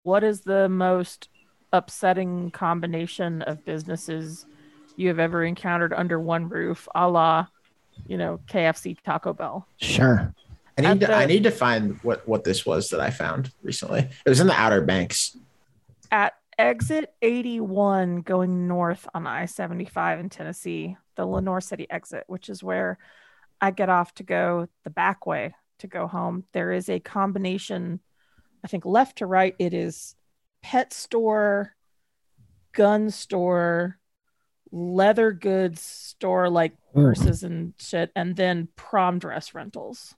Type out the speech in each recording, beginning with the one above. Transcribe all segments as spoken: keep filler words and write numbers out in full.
what is the most upsetting combination of businesses you have ever encountered under one roof, a la, you know, K F C, Taco Bell? Sure. I need At to the- I need to find what what this was that I found recently. It was in the Outer Banks. At exit eighty-one going north on I seventy-five in Tennessee, the Lenore City exit, which is where I get off to go the back way to go home, there is a combination, I think left to right, it is pet store, gun store, leather goods store, like purses and shit, and then prom dress rentals.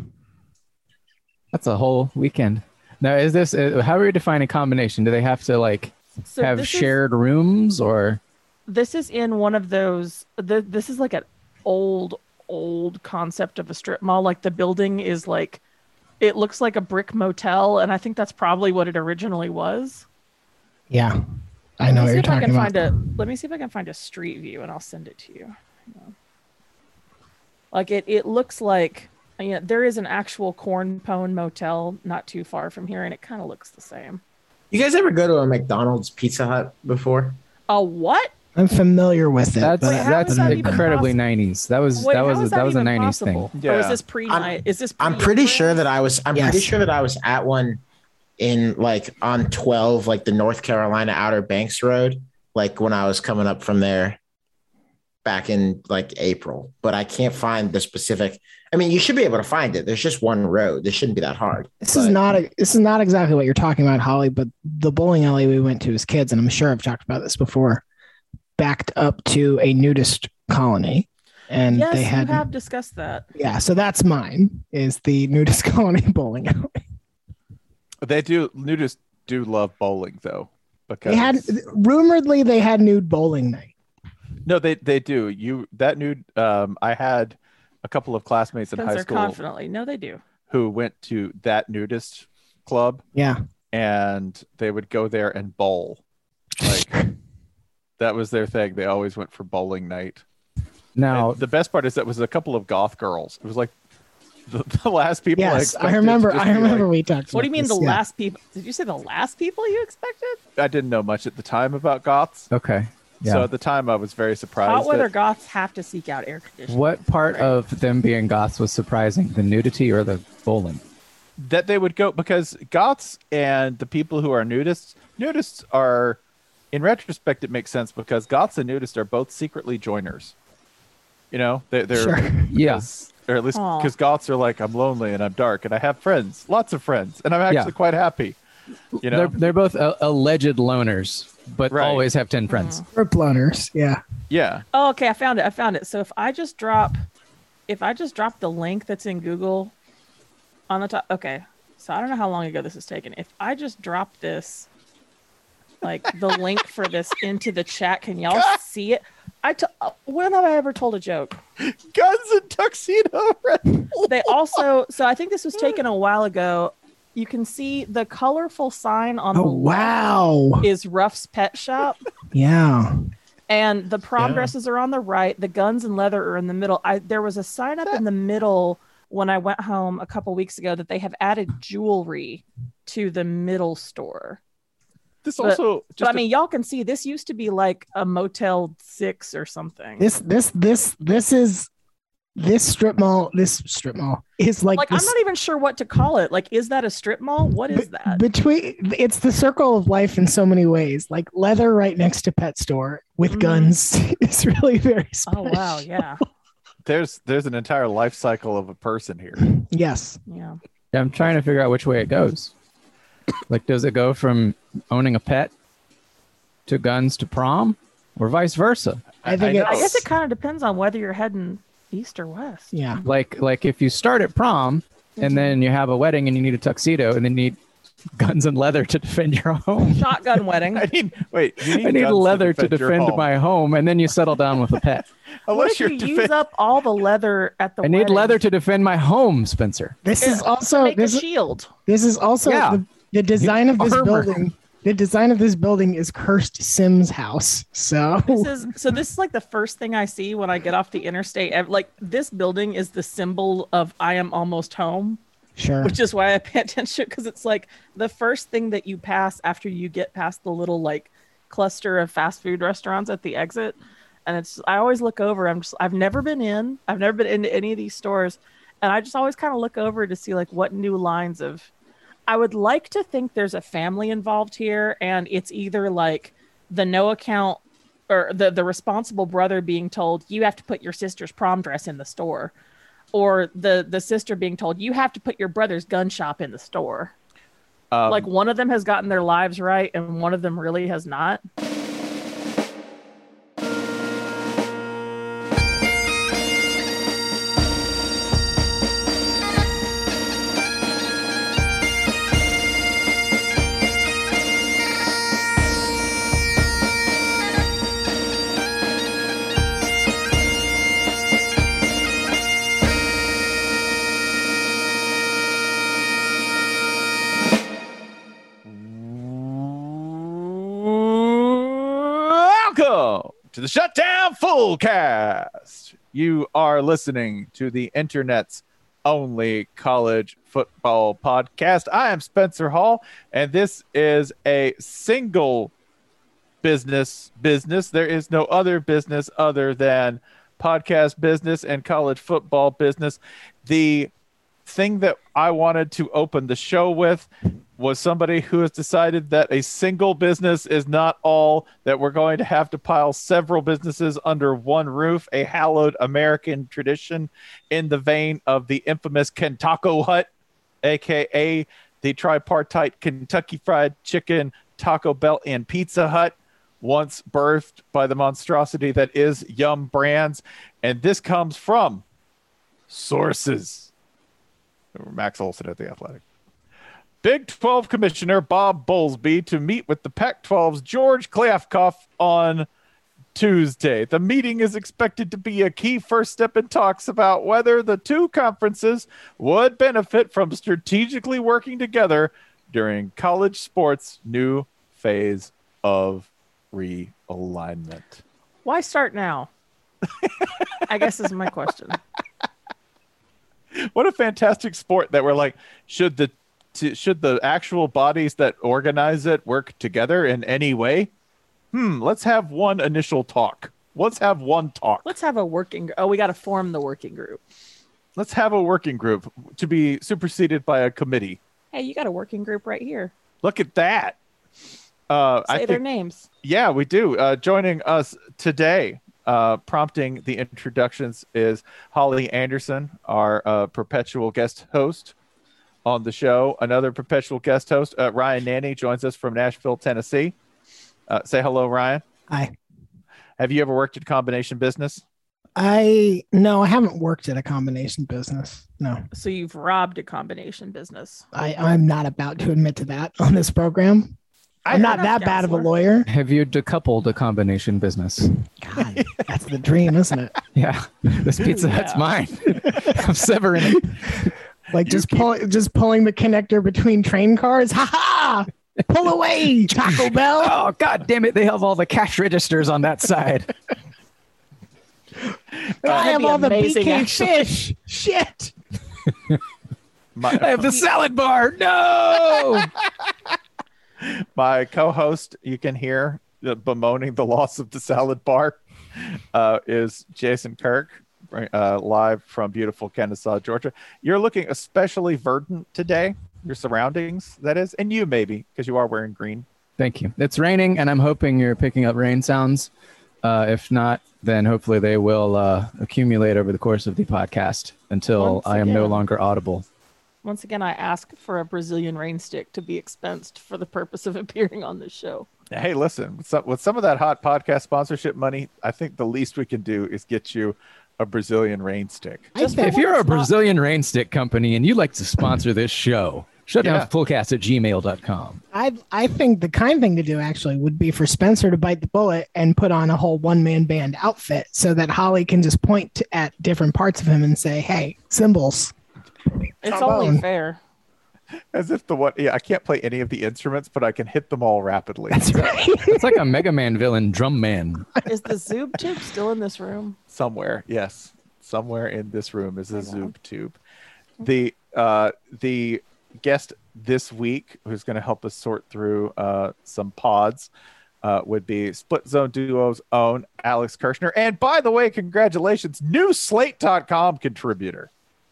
That's a whole weekend. Now, is this uh, how are you defining combination? Do they have to like So have this shared rooms, or This is in one of those. The, this is like an old, old concept of a strip mall. Like the building is like, it looks like a brick motel, and I think that's probably what it originally was. Yeah, I know what Let me see you're if I talking can about. find a. Let me see if I can find a street view, and I'll send it to you. Hang on. Like it, it looks like. You know, there is an actual Corn Pone motel not too far from here, and it kind of looks the same. You guys ever go to a McDonald's Pizza Hut before? A what? I'm familiar with it. that's but Wait, how that's is that even incredibly possible? nineties. That was Wait, that how was is that, was a even nineties possible? thing. Or is Yeah. this pre? I'm- Is this? I'm pretty pre- sure that I was. I'm Yes. pretty sure that I was at one in like on twelve, like the North Carolina Outer Banks Road, like when I was coming up from there back in like April. But I can't find the specific. I mean, you should be able to find it. There's just one road. This shouldn't be that hard. This But- is not a, this is not exactly what you're talking about, Holly, but the bowling alley we went to as kids, and I'm sure I've talked about this before, backed up to a nudist colony. And Yes, they had you have discussed that. yeah, so that's mine, is the nudist colony bowling alley. They do nudists do love bowling though, because They had rumoredly they had nude bowling night. no, they they do. You that nude. Um, I had a couple of classmates in high Spencer, school confidently. No, they do. who went to that nudist club, Yeah. and they would go there and bowl. Like that was their thing. They always went for bowling night. Now, And the best part is that was a couple of goth girls. It was like the, the last people. I, Yes, expected I to remember just I be remember like- we talked What do you about mean this, the yeah. last people? Did you say the last people you expected? I didn't know much at the time about goths, okay. Yeah. so at the time I was very surprised. Hot weather that- goths have to seek out air conditioning. What part Right. of them being goths was surprising? The nudity or the bowling? that they would go, because goths and the people who are nudists, nudists are, in retrospect, it makes sense because goths and nudists are both secretly joiners. You know, they, they're, Sure. Yeah. because- or at least Aw. because goths are like, I'm lonely and I'm dark and I have friends, lots of friends, and I'm actually Yeah. quite happy. You know, They're they're both uh, alleged loners, but Right. always have ten friends. Mm-hmm. We're bluners, yeah. yeah. Oh, okay. I found it. I found it. So if I just drop, if I just drop the link that's in Google on the top. Okay. So I don't know how long ago this is taken. If I just drop this, like the link for this into the chat, can y'all see it? I t- when have I ever told a joke? Guns and tuxedo. They also, so I think this was taken a while ago. You can see the colorful sign on Oh the left wow. is Ruff's Pet Shop. Yeah. And the prom Yeah. dresses are on the right. The guns and leather are in the middle. I there was a sign up in the middle when I went home a couple weeks ago that they have added jewelry to the middle store. This But- also But just I mean, y'all can see this used to be like a Motel Six or something. This this this this is this strip mall this strip mall is like, like this, I'm not even sure what to call it. Like, is that a strip mall? What is be- that? between it's the circle of life in so many ways. Like leather right next to pet store with Mhm. guns is really very special. Oh wow, yeah, there's there's an entire life cycle of a person here. Yes. yeah. Yeah, I'm trying to figure out which way it goes. Like, does it go from owning a pet to guns to prom, or vice versa? I think know. I it's guess it kind of depends on whether you're heading east or west. yeah. Like, like if you start at prom and then you have a wedding and you need a tuxedo and then you need guns and leather to defend your home. Shotgun wedding. I need wait. You need I need guns leather to your defend home. my home, and then you settle down with a pet. What Unless if you you're use defend- up all the leather at the I need wedding? leather to defend my home, Spencer. This is also Make a this, shield. this is also Yeah. the, the design of this Armor. building. The design of this building is cursed Sims house. So This is so. This is like the first thing I see when I get off the interstate. Ev- Like this building is the symbol of I am almost home. Sure. which is why I pay attention, because it's like the first thing that you pass after you get past the little like cluster of fast food restaurants at the exit. And it's, I always look over. I'm just, I've never been in, I've never been into any of these stores. And I just always kind of look over to see like what new lines of, I would like to think there's a family involved here. And it's either like the no account or the, the responsible brother being told, you have to put your sister's prom dress in the store. Or the, the sister being told, you have to put your brother's gun shop in the store. Um, Like one of them has gotten their lives right and one of them really has not. Welcome to the Shutdown Fullcast. You are listening to the internet's only college football podcast. I am Spencer Hall, and this is a single business business. There is no other business other than podcast business and college football business. The thing that I wanted to open the show with was somebody who has decided that a single business is not all, that we're going to have to pile several businesses under one roof, a hallowed American tradition in the vein of the infamous Kentucky Hut, aka the tripartite Kentucky Fried Chicken, Taco Bell, and Pizza Hut, once birthed by the monstrosity that is Yum Brands. And this comes from sources. Max Olson at The Athletic. Big twelve Commissioner Bob Bowlesby to meet with the Pac twelve's George Kliavkoff on Tuesday. The meeting is expected to be a key first step in talks about whether the two conferences would benefit from strategically working together during college sports' new phase of realignment. Why start now? I guess is my question. What a fantastic sport that we're like, should the to, should the actual bodies that organize it work together in any way? Hmm, let's have one initial talk. Let's have one talk. Let's have a working. Oh, we got to form the working group. Let's have a working group to be superseded by a committee. Hey, you got a working group right here. Look at that. Uh, Say I their think, names. yeah, we do. Uh, joining us today, uh, prompting the introductions, is Holly Anderson, our uh, perpetual guest host on the show. Another perpetual guest host, uh, Ryan Nanny, joins us from Nashville, Tennessee. Uh, say hello, Ryan. Hi. Have you ever worked in combination business? I no, I haven't worked at a combination business. No, So you've robbed a combination business. I, I'm not about to admit to that on this program. I'm not that bad of a lawyer. Have you decoupled a combination business? God, that's the dream, isn't it? Yeah. This Pizza Hut's Yeah. mine. I'm severing it. Like just pull, just pulling the connector between train cars. Ha ha! Pull away, Taco Bell. Oh, God damn it. They have all the cash registers on that side. I That'd have be all the B amazing, K actually. fish. Shit. My, I have the salad bar. No. my co-host, you can hear uh, bemoaning the loss of the salad bar, uh, is Jason Kirk, uh, live from beautiful Kennesaw, Georgia. You're looking especially verdant today. Your surroundings, that is, and you maybe, because you are wearing green. Thank you. It's raining, and I'm hoping you're picking up rain sounds. Uh, if not, then hopefully they will uh, accumulate over the course of the podcast until Once I am no again. longer audible. Once again, I ask for a Brazilian rain stick to be expensed for the purpose of appearing on this show. Hey, listen, with some, with some of that hot podcast sponsorship money, I think the least we can do is get you a Brazilian rain stick. Just think- If you're a It's not- Brazilian rain stick company and you'd like to sponsor this show, Yeah. shutdownfullcast at gmail dot com. I I think the kind thing to do actually would be for Spencer to bite the bullet and put on a whole one man band outfit so that Holly can just point to, at different parts of him and say, "Hey, cymbals." It's Trombone. only fair. As if the what? Yeah, I can't play any of the instruments, but I can hit them all rapidly. That's right. It's like a Mega Man villain, Drum Man. Is the Zoob tube still in this room? Somewhere, yes, somewhere in this room is a I know. Zoob tube. The uh, the guest this week, who's going to help us sort through uh, some pods, uh, would be Split Zone Duo's own Alex Kirshner. And by the way, congratulations, new Slate dot com contributor.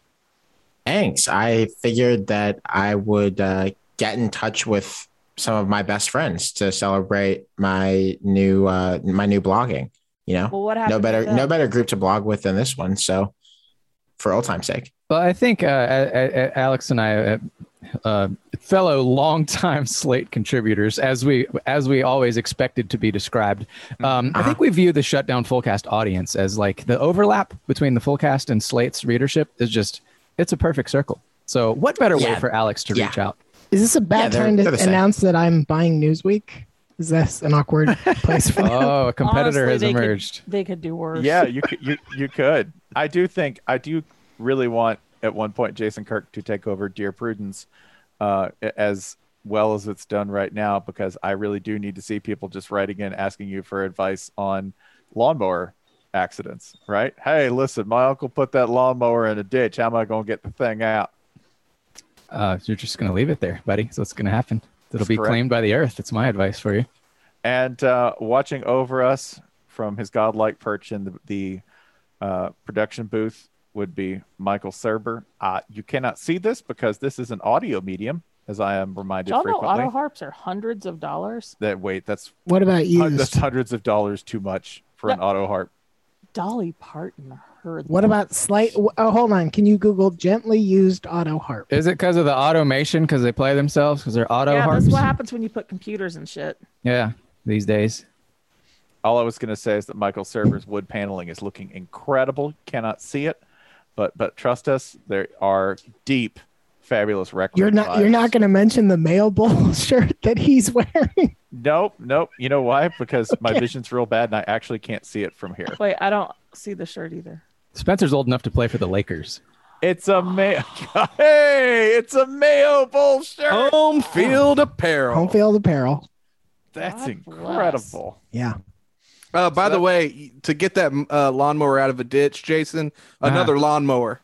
Thanks. I figured that I would uh, get in touch with some of my best friends to celebrate my new uh, my new blogging. You know, Well, what no happened? better to them? no better group to blog with than this one. So, for old time's sake. Well, I think uh, uh, Alex and I, uh, uh, fellow longtime Slate contributors, as we as we always expected to be described, um, I think we view the Shutdown Fullcast audience as like the overlap between the Fullcast and Slate's readership is just it's a perfect circle. So, what better way Yeah. for Alex to Yeah. reach out? Is this a bad Yeah, they're- time they're to the same. announce that I'm buying Newsweek? Is this an awkward place for that? Oh, a competitor Honestly, has they could- emerged. They could do worse. Yeah, you could, you you could. I do think I do really want at one point Jason Kirk to take over Dear Prudence, uh, as well as it's done right now, because I really do need to see people just writing in asking you for advice on lawnmower accidents. Right? Hey, listen, my uncle put that lawnmower in a ditch. How am I going to get the thing out? Uh, you're just going to leave it there, buddy. So what's going to happen? It'll That's be correct. claimed by the earth. That's my advice for you. And uh, watching over us from his godlike perch in the, the uh, production booth would be Michael Serber. Uh, you cannot see this because this is an audio medium, as I am reminded Y'all know frequently. auto harps are hundreds of dollars. That wait, that's What about hun- used? that's hundreds of dollars too much for an Yeah. auto harp. Dolly Parton heard. What about slight? Oh, hold on. Can you Google gently used auto harp? Is it because of the automation? Because they play themselves? Because they're auto Yeah, harps? that's what happens when you put computers and shit. Yeah, these days. All I was going to say is that Michael Serber's wood paneling is looking incredible. Cannot see it, but but trust us, there are deep, fabulous records. You're not. You're not going to mention the male bowl shirt that he's wearing. Nope, nope. You know why? Because my Okay. vision's real bad and I actually can't see it from here. Wait, I don't see the shirt either. Spencer's old enough to play for the Lakers. It's a Mayo. Hey, it's a Mayo Bowl shirt. Home field apparel. Home field apparel. That's God bless. incredible. Yeah. Uh, by So the that- way, to get that uh, lawnmower out of a ditch, Jason, another lawnmower.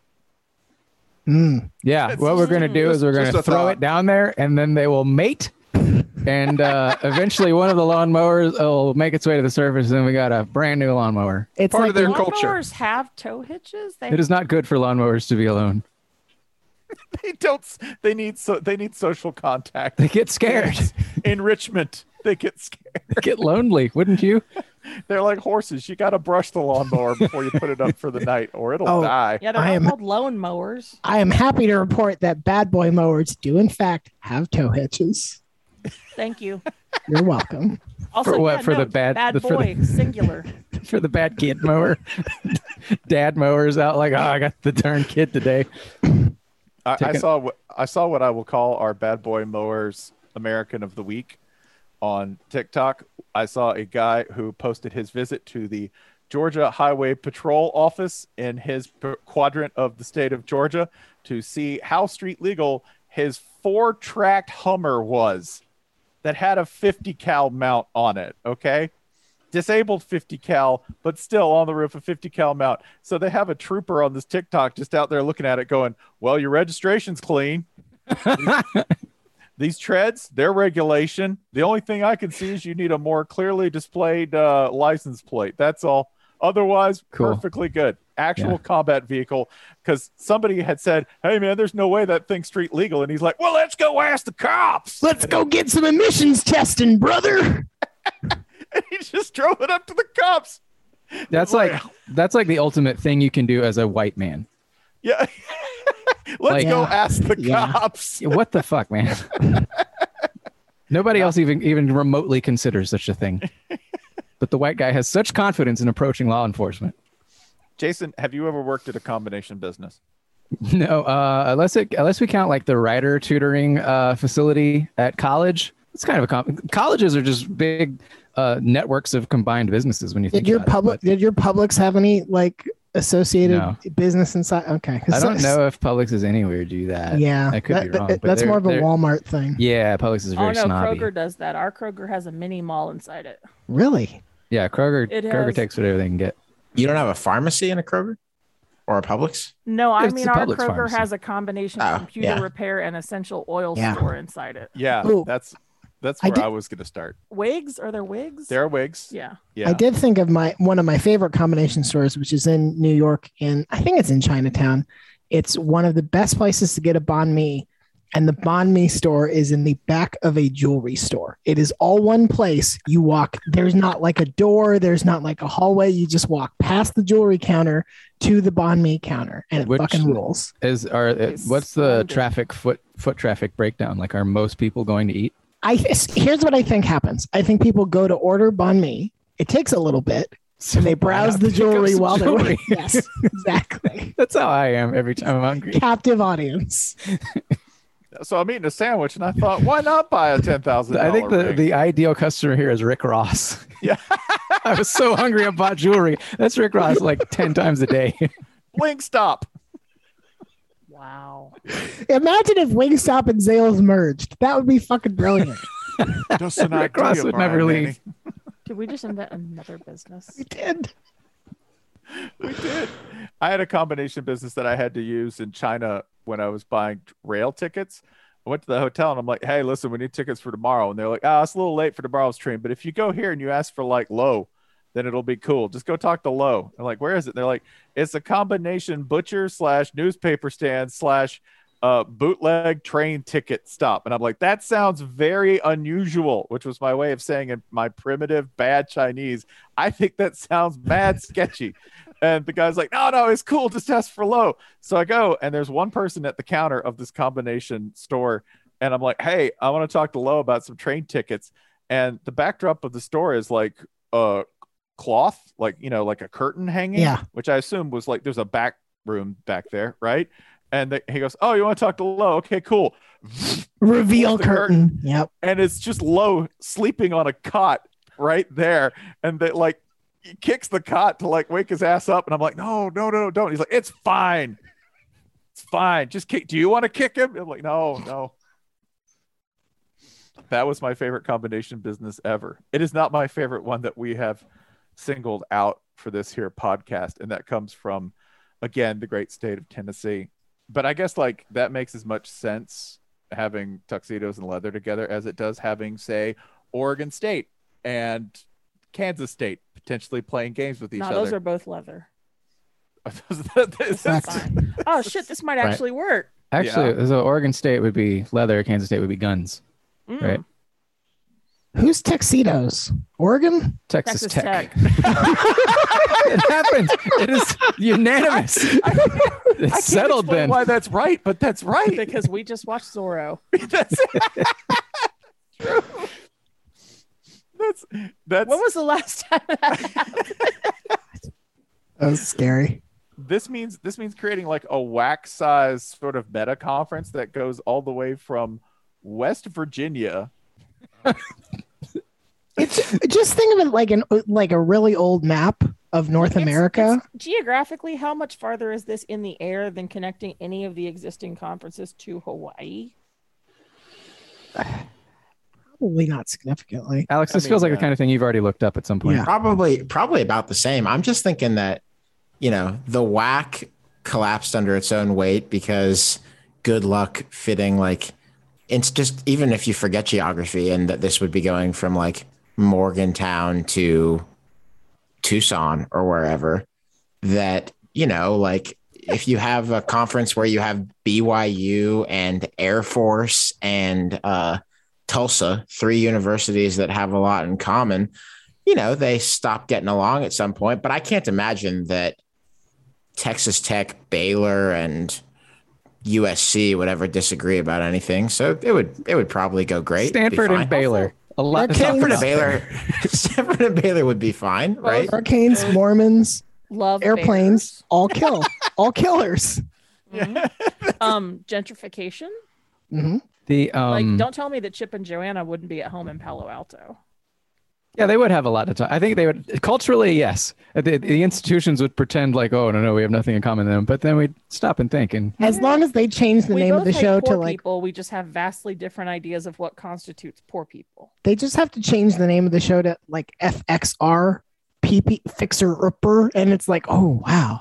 Mm. Yeah, It's what we're going to do just- is we're going just to a throw thought. it down there, and then they will mate. And uh, eventually one of the lawnmowers will make its way to the surface, and then we got a brand new lawnmower. It's Part like of their the- culture. Lawnmowers have tow hitches. They It is not good for lawnmowers to be alone. They don't. They need so. They need social contact. They get scared. Enrichment. They get scared. They get lonely, wouldn't you? They're like horses. You got to brush the lawnmower before you put it up for the night, or it'll Oh. die. Yeah, they're I not am- called lawn mowers. I am happy to report that bad boy mowers do in fact have tow hitches. Thank you. You're welcome. Also, For what? yeah, For no, the bad- bad the- for boy, the- singular. For the bad kid mower. Dad mowers out like, oh, I got the darn kid today. I, I Taking- saw. What, I saw what I will call our bad boy mowers American of the week on TikTok. I saw a guy who posted his visit to the Georgia Highway Patrol office in his p- quadrant of the state of Georgia to see how street legal his four-tracked Hummer was that had a fifty cal mount on it. Okay. Disabled fifty cal, but still on the roof, a fifty cal mount. So they have a trooper on this TikTok just out there looking at it going, well, your registration's clean. These treads, their regulation. The only thing I can see is you need a more clearly displayed uh, license plate. That's all. Otherwise, Cool. perfectly good. Actual Yeah. combat vehicle. Because somebody had said, hey, man, there's no way that thing's street legal. And he's like, well, let's go ask the cops. Let's go get some emissions testing, brother. And he just drove it up to the cops. That's Boy, like that's like the ultimate thing you can do as a white man. yeah. Let's Like- go Yeah. ask the Yeah. cops. Yeah, what the fuck, man? Nobody else even even remotely considers such a thing. But the white guy has such confidence in approaching law enforcement. Jason, have you ever worked at a combination business? No, uh, unless it unless we count like the writer tutoring uh, facility at college. It's kind of a com- colleges are just big uh, networks of combined businesses. When you think Did your about it, public? but Did your Publix have any like associated No. business inside? Okay, 'cause I don't so- know if Publix is anywhere do that. Yeah, I could that- be that- wrong. but that's they're- more of a they're- Walmart thing. Yeah, Publix is Oh very no, snobby. Kroger does that. Our Kroger has a mini mall inside it. Really? Yeah, Kroger. It Kroger has- takes whatever they can get. You don't have a pharmacy in a Kroger? or a Publix? No, I It's mean the our Publix Kroger pharmacy. has a combination Oh, computer yeah. repair and essential oil Yeah. store inside it. Yeah, Ooh. that's that's I where did- I, was going to start. Wigs? Are there wigs? There are wigs. Yeah. Yeah. I did think of my one of my favorite combination stores, which is in New York, and I think it's in Chinatown. It's one of the best places to get a banh mi, and the banh mi store is in the back of a jewelry store. It is all one place. You walk. There's not like a door. There's not like a hallway. You just walk past the jewelry counter to the banh mi counter, and it Which- fucking rules. Is are uh, It's what's the splendid. traffic foot foot traffic breakdown? Like, are most people going to eat? I here's what I think happens. I think people go to order banh mi. It takes a little bit, and they browse the jewelry while they're waiting. Yes, exactly. That's how I am every time I'm hungry. Captive audience. So I'm eating a sandwich, and I thought, why not buy a ten thousand? I think the, the ideal customer here is Rick Ross. Yeah. I was so hungry I bought jewelry. That's Rick Ross like ten times a day. Link stop. Wow. Imagine if Wingstop and Zales merged. That would be fucking brilliant. Just an Rick idea, Ross would Brian never Manning. leave. Did we just invent another business? We did. We did. I had a combination business that I had to use in China when I was buying rail tickets. I went to the hotel and I'm like, hey, listen, we need tickets for tomorrow. And they're like, ah, it's a little late for tomorrow's train. But if you go here and you ask for like low, then it'll be cool. Just go talk to Low. I'm like, where is it? They're like, it's a combination butcher slash newspaper stand slash uh, bootleg train ticket stop. And I'm like, that sounds very unusual, which was my way of saying in my primitive bad Chinese, I think that sounds mad sketchy. And the guy's like, no, no, it's cool. Just ask for Low. So I go, and there's one person at the counter of this combination store. And I'm like, hey, I want to talk to Low about some train tickets. And the backdrop of the store is like uh, cloth, like, you know, like a curtain hanging, Yeah. which I assume was like, there's a back room back there, right? And the, he goes, oh, you want to talk to Low? Okay, cool. Reveal the curtain. Yep. And it's just Low sleeping on a cot right there. And they like, he kicks the cot to like wake his ass up. And I'm like, no, no, no, no, don't. He's like, it's fine. It's fine. Just kick. Do you want to kick him? I'm like, no, no. That was my favorite combination business ever. It is not my favorite one that we have singled out for this here podcast. And that comes from, again, the great state of Tennessee. But I guess like that makes as much sense having tuxedos and leather together as it does having, say, Oregon State and Kansas State potentially playing games with each No, other. those are both leather. That's Facts. Fine. Oh shit, this might Right. actually work. Actually, Yeah. so Oregon State would be leather, Kansas State would be guns, Mm. right? Who's tuxedos? Oregon? Texas, Texas Tech. Tech. It happened. It is unanimous. I It's can't settled explain then. why that's right, but that's right. Because we just watched Zorro. that's true. That's that's When was the last time that happened? That was scary. this means this means creating like a whack size sort of meta conference that goes all the way from West Virginia. It's just think of it like an like a really old map of North It's- America. it's geographically, how much farther is this in the air than connecting any of the existing conferences to Hawaii? Probably not significantly. Alex, I this feels mean, like uh, the kind of thing you've already looked up at some point. Yeah. Probably, probably about the same. I'm just thinking that, you know, the whack collapsed under its own weight because good luck fitting like it's just even if you forget geography and that this would be going from like Morgantown to Tucson or wherever, that, you know, like if you have a conference where you have B Y U and Air Force and uh, Tulsa, three universities that have a lot in common, you know, they stop getting along at some point. But I can't imagine that Texas Tech, Baylor, and U S C would ever disagree about anything. So it would it would probably go great. Be Stanford fine. and Baylor. A lot to talk Stanford and about Baylor. there. Stanford and Baylor would be fine, right? Hurricanes, Mormons, Love airplanes, all kill, all killers. bears. Mhm. um, gentrification. hmm The Like, um, don't tell me that Chip and Joanna wouldn't be at home in Palo Alto. yeah, they would have a lot to talk. I think they would culturally, yes. The, the institutions would pretend like, oh no, no, we have nothing in common with them. But then we'd stop and think, and As long as they change the we name both of the hate show poor to like, people. We just have vastly different ideas of what constitutes poor people. they just have to change the name of the show to like F X R P P Fixer Upper, and it's like, oh wow,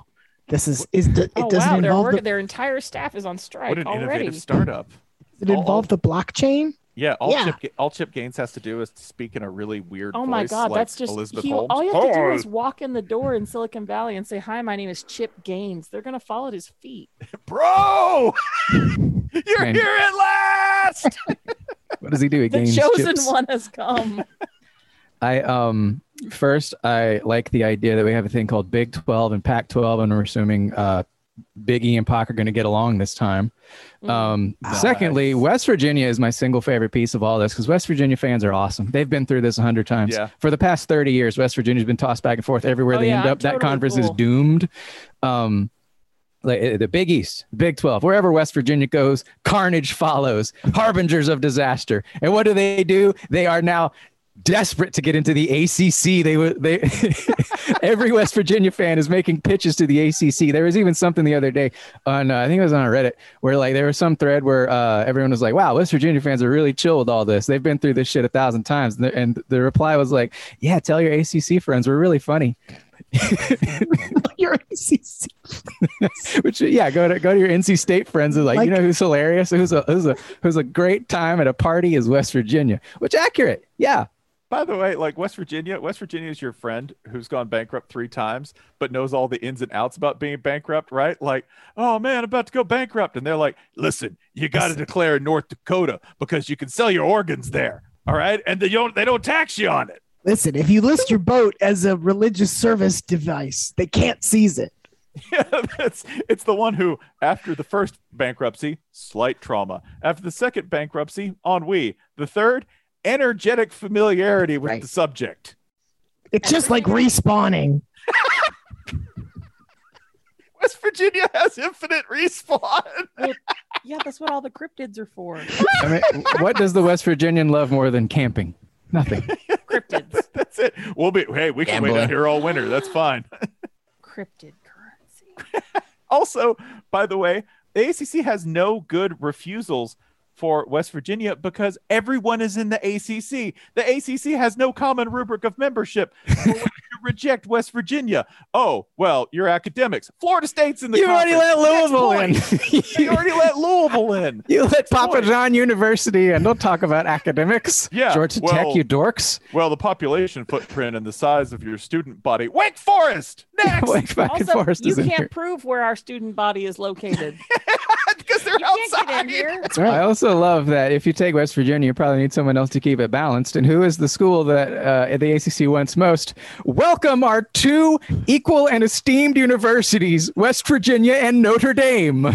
This is is it Oh doesn't wow, they're involve working. the, Their entire staff is on strike What an already. innovative startup. does it involve the blockchain? Yeah, all Yeah. Chip all Chip Gaines has to do is to speak in a really weird Oh voice. my god, like that's just Elizabeth he, Holmes. all you have to do Hi. is walk in the door in Silicon Valley and say, "Hi, my name is Chip Gaines." They're gonna fall at his feet. Bro, you're Man. here at last. What does he do? He The gains chosen chips. one has come. I um first I like the idea that we have a thing called Big twelve and Pac twelve, and we're assuming uh, Big E and Pac are going to get along this time. Um, Nice. Secondly, West Virginia is my single favorite piece of all this because West Virginia fans are awesome. They've been through this a hundred times. Yeah. For the past thirty years, West Virginia's been tossed back and forth everywhere Oh, they yeah, end I'm up. That totally conference is cool. doomed. Um, like uh, the Big East, Big twelve, wherever West Virginia goes, carnage follows, harbingers of disaster. And what do they do? They are now desperate to get into the A C C. They would they every West Virginia fan is making pitches to the A C C. There was even something the other day on uh, I think it was on Reddit where like there was some thread where uh, everyone was like, "Wow, West Virginia fans are really chill with all this. They've been through this shit a thousand times." And the, and the reply was like, "Yeah, tell your A C C friends we're really funny." Your A C C. Which yeah, go to go to your N C State friends and like, Like- you know who's hilarious, who's a who's a who's a great time at a party is West Virginia. Which accurate, yeah. By the way, like West Virginia, West Virginia is your friend who's gone bankrupt three times, but knows all the ins and outs about being bankrupt, right? Like, oh man, I'm about to go bankrupt. And they're like, listen, you got to declare in North Dakota because you can sell your organs there. All right. And they don't, they don't tax you on it. Listen, if you list your boat as a religious service device, they can't seize it. Yeah, that's, it's the one who, after the first bankruptcy, slight trauma. After the second bankruptcy, ennui. The third, energetic familiarity with Right. the subject. It's just like respawning. West Virginia has infinite respawn. Yeah, that's what all the cryptids are for. I mean, what does the West Virginian love more than camping? Nothing. Cryptids. That's it. We'll be, hey, we can wait Gambling. out here all winter. That's fine. Cryptid currency. Also, by the way, the A C C has no good refusals for West Virginia because everyone is in the A C C. The A C C has no common rubric of membership for when you reject West Virginia. Oh, well, you're academics. Florida State's in the You already conference. let Louisville in. Next point. You already let Louisville in. You let Papa point. John University and don't talk about academics. Yeah, Georgia well- Tech, you dorks. Well, the population footprint and the size of your student body. Wake Forest! Next! Wake back and Also, Forest you is in can't here. prove where our student body is located. Because they're You can't outside. get in here. That's I right. also love that if you take West Virginia, you probably need someone else to keep it balanced. And who is the school that uh, the A C C wants most? Welcome our two equal and esteemed universities, West Virginia and Notre Dame.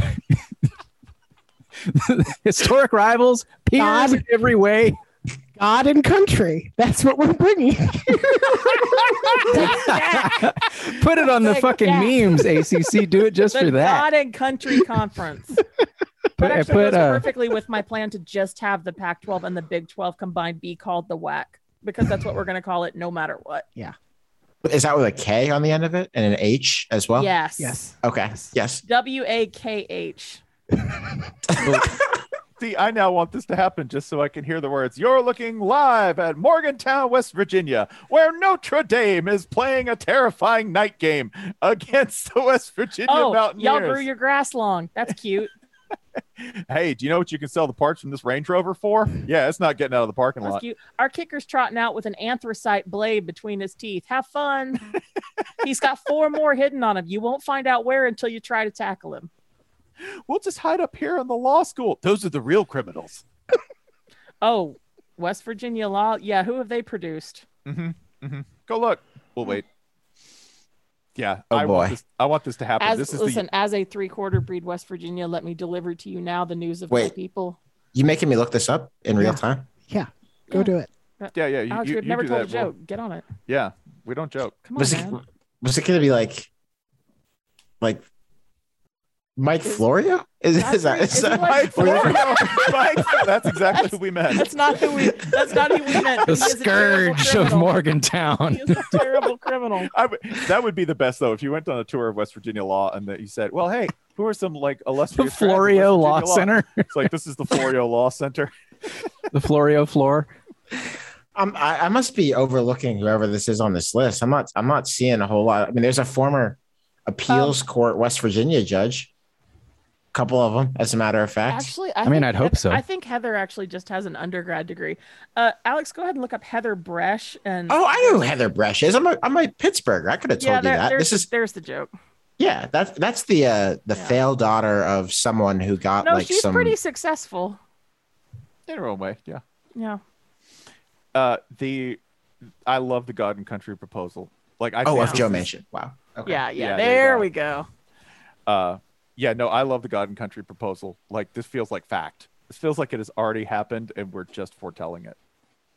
Historic rivals, peers God. in every way. God and country. That's what we're bringing. Put it on the Big fucking gap. memes, A C C. Do it just The for that. God and Country Conference. Put, That actually put, goes uh, perfectly with my plan to just have the Pac twelve and the Big twelve combined be called the W A C because that's what we're going to call it no matter what. Is that with a K on the end of it and an H as well? Yes. Yes. Okay. Yes. W A K H. See, I now want this to happen just so I can hear the words. You're looking live at Morgantown, West Virginia, where Notre Dame is playing a terrifying night game against the West Virginia Oh, Mountaineers. y'all grew your grass long. That's cute. Hey, do you know what you can sell the parts from this Range Rover for? Yeah, it's not getting out of the parking That's lot. cute. Our kicker's trotting out with an anthracite blade between his teeth. Have fun. He's got four more hidden on him. You won't find out where until you try to tackle him. We'll just hide up here in the law school. Those are the real criminals. Oh, West Virginia law. Yeah, who have they produced? Mm-hmm, mm-hmm. Go look. We'll wait. Yeah, Oh, I want boy. this. I want this to happen. As this is listen, as a three-quarter breed West Virginia, let me deliver to you now the news of my Wait. people. You making me look this up in real Yeah. time? Yeah. Go Yeah. do it. the. Yeah, yeah. You, Alex, you, we've you never do told a that. We'll- joke. Get on it. Yeah, we don't joke. Come on, Was it man. was it gonna be like like Mike Florio? Is, That's is that, right. is Is that it like- Florio. Mike, that's exactly who we meant. That's not who we. That's not who we meant. The He is a terrible scourge of criminal. Morgantown. He is a terrible criminal. I would, that would be the best though if you went on a tour of West Virginia law and that you said, "Well, hey, who are some like The illustrious grads of Florio West Law Virginia Center. It's like this is the Florio Law Center. The Florio floor. Um, I, I must be overlooking whoever this is on this list. I'm not. I'm not seeing a whole lot. I mean, there's a former appeals court West Virginia judge. A couple of them, as a matter of fact. Actually, I, I mean, think I'd hope Heath- so. I think Heather actually just has an undergrad degree. Uh, Alex, go ahead and look up Heather Bresch. And Oh, I know who Heather Bresch is. I'm a, I'm a Pittsburgher. I could have told yeah, you there- that. there's, This is there's the joke. yeah. That's that's the uh, the Yeah. failed daughter of someone who got No, like she's some. pretty successful. In her own way, yeah. Yeah. Uh, the I love the God and Country proposal. Like I Oh, think of this Joe is- Manchin. Wow. Okay. Yeah, yeah. Yeah, there you there go. we go. Uh, yeah, no, I love the God and Country proposal. Like this feels like fact. This feels like it has already happened, and we're just foretelling it.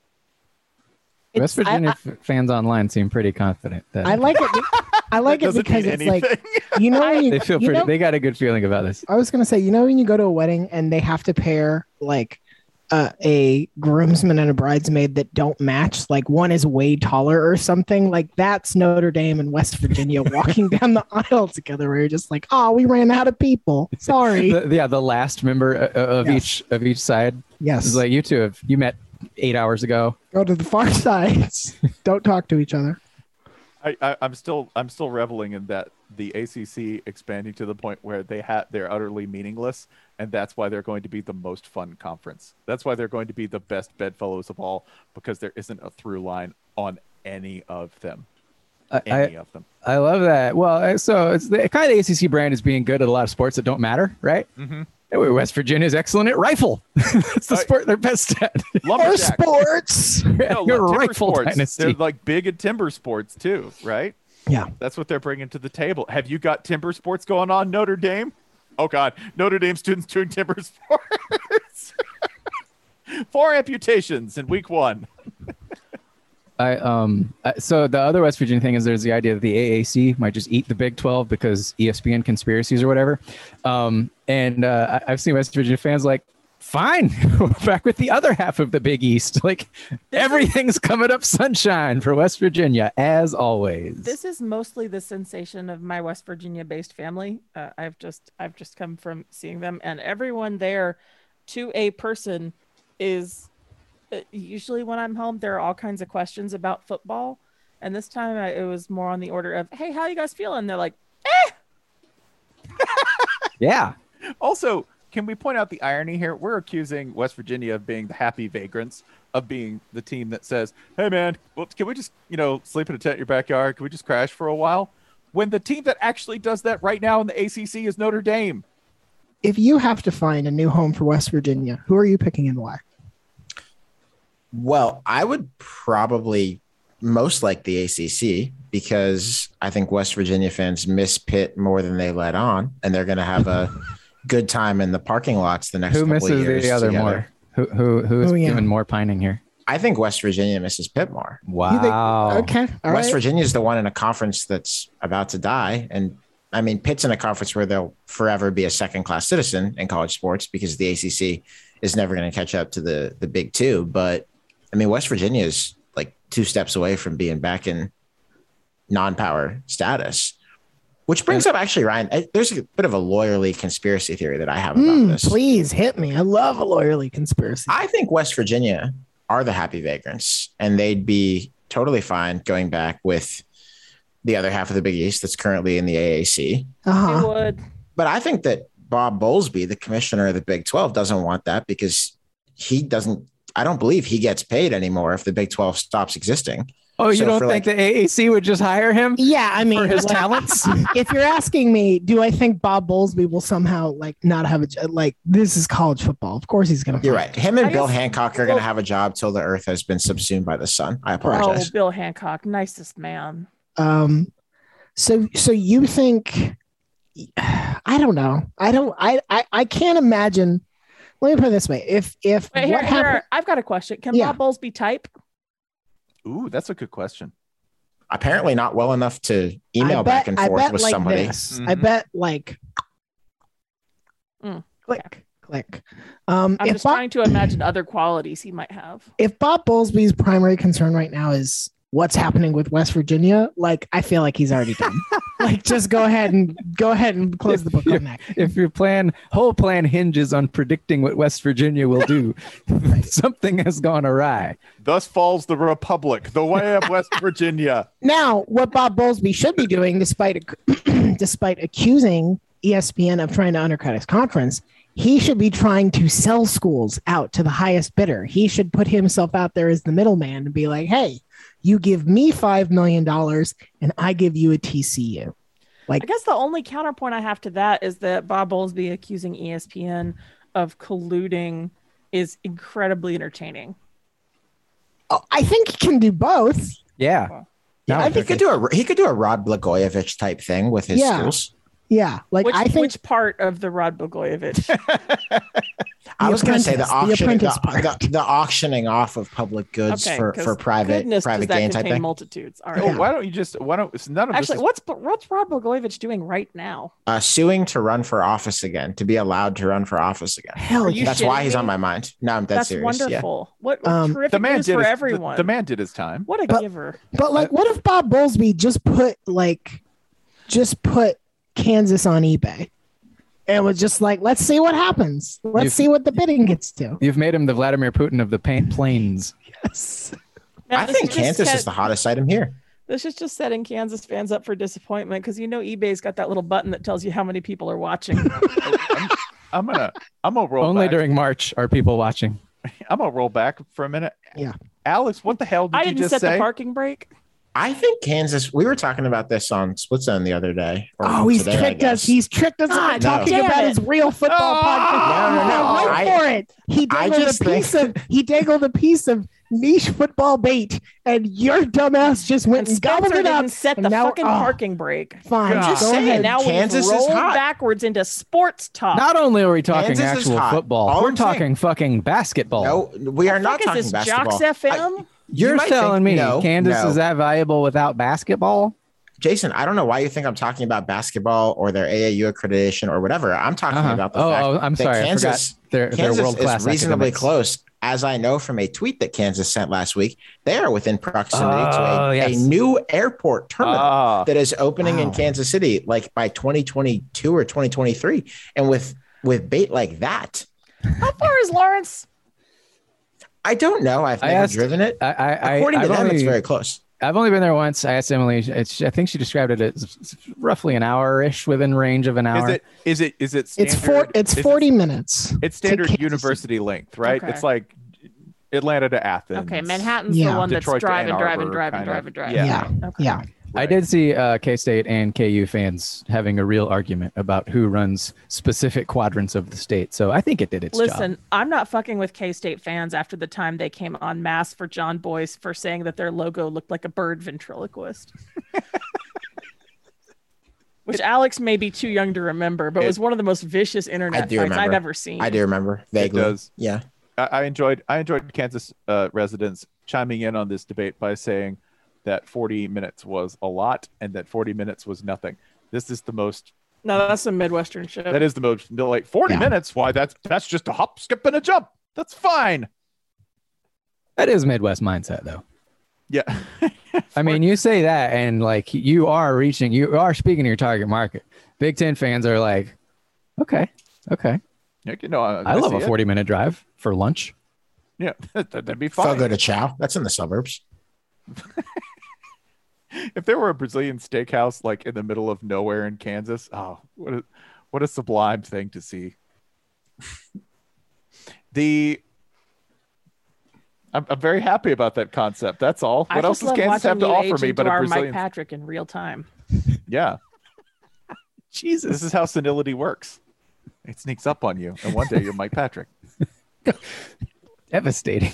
West It's- I- Virginia I, f- fans online seem pretty confident that I like it. be- I like That it doesn't because mean it's like anything. you know when you, they feel you pretty. know- They got a good feeling about this. I was gonna say, you know, when you go to a wedding and they have to pair like uh, a groomsman and a bridesmaid that don't match, like one is way taller or something, like that's Notre Dame and West Virginia walking down the aisle together, where you're just like, oh, we ran out of people. Sorry. The, yeah, the last member uh, of Yes. each of each side Yes. is like you two have you met eight hours ago. Go to the far sides. Don't talk to each other. I, I, I'm still I'm still reveling in that the A C C expanding to the point where they ha- they're utterly meaningless, and that's why they're going to be the most fun conference. That's why they're going to be the best bedfellows of all, because there isn't a through line on any of them. I, Any I, of them. I love that. Well, uh, so it's the kind of the A C C brand is being good at a lot of sports that don't matter, right? Mm-hmm. Anyway, West Virginia is excellent at rifle. That's the Uh, sport they're best at. Or Lumberjack. sports. No, You're a timber rifle sports. dynasty. They're like big at timber sports too, right? Yeah. That's what they're bringing to the table. Have you got timber sports going on, Notre Dame? Oh God, Notre Dame students doing timber sports. Four amputations in week one. I um I- so the other West Virginia thing is there's the idea that the A A C might just eat the Big twelve because E S P N conspiracies or whatever. Um, and uh, I- I've seen West Virginia fans like, fine, we're back with the other half of the Big East. Like everything's coming up sunshine for West Virginia as always. This is mostly the sensation of my West Virginia-based family. Uh, I've just I've just come from seeing them, and everyone there, to a person, is uh, usually when I'm home. There are all kinds of questions about football, and this time I, it was more on the order of, "Hey, how you guys feeling?" They're like, yeah. Also, can we point out the irony here? We're accusing West Virginia of being the happy vagrants, of being the team that says, "Hey, man, well, can we just, you know, sleep in a tent in your backyard? Can we just crash for a while?" When the team that actually does that right now in the A C C is Notre Dame. If you have to find a new home for West Virginia, who are you picking and why? Well, I would probably most like the A C C because I think West Virginia fans miss Pitt more than they let on, and they're going to have a good time in the parking lots the next Who couple misses of years the other together. more? Who who who is Oh, yeah. doing more pining here? I think West Virginia misses Pitt more. Wow. You think- okay. All West right. Virginia is the one in a conference that's about to die, and I mean Pitt's in a conference where they'll forever be a second-class citizen in college sports because the A C C is never going to catch up to the the Big Two. But I mean, West Virginia is like two steps away from being back in non-power status. Which brings up actually, Ryan, I, there's a bit of a lawyerly conspiracy theory that I have about Mm, this. please hit me. I love a lawyerly conspiracy. I think West Virginia are the happy vagrants, and they'd be totally fine going back with the other half of the Big East that's currently in the A A C. "They Uh-huh. would." But I think that Bob Bowlesby, the commissioner of the Big twelve, doesn't want that because he doesn't, I don't believe he gets paid anymore if the Big twelve stops existing. Oh, you So don't for, think like- the A A C would just hire him Yeah, I mean, for his like, talents? if you're asking me, do I think Bob Bowlesby will somehow like not have a j- like this is college football? Of course he's going to. You're right. Him and I Bill guess- Hancock are going well- to have a job till the earth has been subsumed by the sun. I Oh, apologize. Bill Hancock, nicest man. Um, so so you think? I don't know. I don't. I I, I can't imagine. Let me put it this way: if if Wait, here, what here, happened, I've got a question. Can Yeah. Bob Bowlesby type? Ooh, that's a good question. Apparently not well enough to email I back bet, and I forth bet with like somebody. this. I Mhm. bet like Mm, click click. Um, I'm if just Bob, trying to imagine other qualities he might have. if Bob Bowlesby's primary concern right now is what's happening with West Virginia, like I feel like he's already done. Like just go ahead and go ahead and close the book on that. If your plan, whole plan hinges on predicting what West Virginia will do, something has gone awry. Thus falls the Republic, the way of West Virginia. Now, what Bob Bowlesby should be doing, despite a, despite accusing E S P N of trying to undercut his conference, he should be trying to sell schools out to the highest bidder. He should put himself out there as the middleman and be like, hey, you give me five million dollars and I give you a T C U. Like, I guess the only counterpoint I have to that is that Bob Bowlesby accusing E S P N of colluding is incredibly entertaining. oh, I think he can do both. Yeah. Yeah, No, I think he could do a he could do a Rod Blagojevich type thing with his Yeah. schools. Yeah. Like, Which, I think which part of the Rod Blagojevich? I was going to say the Apprentice, the auctioning, the, Apprentice part. the, the auctioning off of public goods Okay, for, 'cause for private goodness, private does that gain type contain thing. multitudes. All right. Oh, Yeah. why don't you just why don't it's none of Actually, this is, what's what's Rod Blagojevich doing right now? Uh, suing to run for office again, to be allowed to run for office again. hell Are you yeah. That's why shitting he's me? on my mind. No, I'm dead That's serious. Yeah. wonderful. What, what Um, terrific the man news did for his, the- everyone. The, man did his time. What a But- giver. But like, what if Bob Bowlesby just put like, just put Kansas on eBay? And was just like, let's see what happens. Let's You've- see what the bidding gets to. You've made him the Vladimir Putin of the paint plains. Yes. Now, I this think is just Kansas set- is the hottest item here. This is just setting Kansas fans up for disappointment because you know eBay's got that little button that tells you how many people are watching. I'm, I'm gonna I'm gonna roll Only back. during March are people watching. I'm gonna roll back for a minute. Yeah. Alex, what the hell did I you didn't just set say? the parking brake. I think Kansas. We were talking about this on Split Zone the other day. or Oh, he's today, I tricked us. guess. He's tricked us God into talking damn about it. his real football Oh, podcast. no, no, no. Wait I- for it. He I dangled just a piece of he dangled a piece of niche football bait, and your dumbass just went And and, gobbled Spencer it up. didn't set and the now- fucking oh, parking brake. Fine, I'm just go saying, ahead. Now Kansas is we've rolled hot. backwards into sports talk. Not only are we talking Kansas is actual hot. football, All we're I'm saying. talking fucking basketball. No, we are the not fuck talking is this, basketball. Jocks F I- M? you You're might telling think- me no, Kansas no. is that valuable without basketball? Jason, I don't know why you think I'm talking about basketball or their A A U accreditation or whatever. I'm talking Uh-huh. about the Oh, fact oh, I'm that sorry. Kansas, I forgot their, their Kansas world-class is reasonably academics. close, as I know from a tweet that Kansas sent last week. They are within proximity to Oh, a, yes. a new airport terminal Ah, that is opening in Wow. Kansas City, like by twenty twenty-two or twenty twenty-three. And with with bait like that, How far is Lawrence? I don't know. I've I never asked- driven it. I, I, According I, to I've them, only, it's very close. I've only been there once. I asked Emily. It's, I think she described it as roughly an hour-ish, within range of an hour. is it is it is it standard, It's four. It's is it- forty minutes. it's to standard Kansas university length, right? Okay. It's like Atlanta to Athens. Okay, Manhattan's Yeah. the one that's Detroit to driving, Ann driving, Arbor, driving, kind of. driving, driving. Yeah. Yeah. Okay. Yeah. I did see uh, K-State and K U fans having a real argument about who runs specific quadrants of the state. So I think it did its Listen, job. I'm not fucking with K-State fans after the time they came on mass for John Boyce for saying that their logo looked like a bird ventriloquist. Which Alex may be too young to remember, but It- was one of the most vicious internet I do fights I've remember. ever seen. I do remember vaguely. does. Yeah. I, I enjoyed I enjoyed Kansas uh, residents chiming in on this debate by saying that forty minutes was a lot and that forty minutes was nothing. This is the most. No, that's some Midwestern shit. That is the most. They're like forty Yeah. minutes. Why? That's that's just a hop, skip, and a jump. That's fine. That is Midwest mindset, though. Yeah. I mean, you say that, and like you are reaching, you are speaking to your target market. Big Ten fans are like, okay, okay. You know, I, I love see a it. forty-minute drive for lunch. Yeah, that'd be They'll fine. go to Chow. That's in the suburbs. If there were a Brazilian steakhouse like in the middle of nowhere in Kansas, oh, what a what a sublime thing to see. the I'm, I'm very happy about that concept. That's all. I What else just does love Kansas have to watching you offer age me into but a our Brazilian? Mike Patrick in real time. Yeah, Jesus. this is how senility works. It sneaks up on you, and one day you're Mike Patrick. Devastating.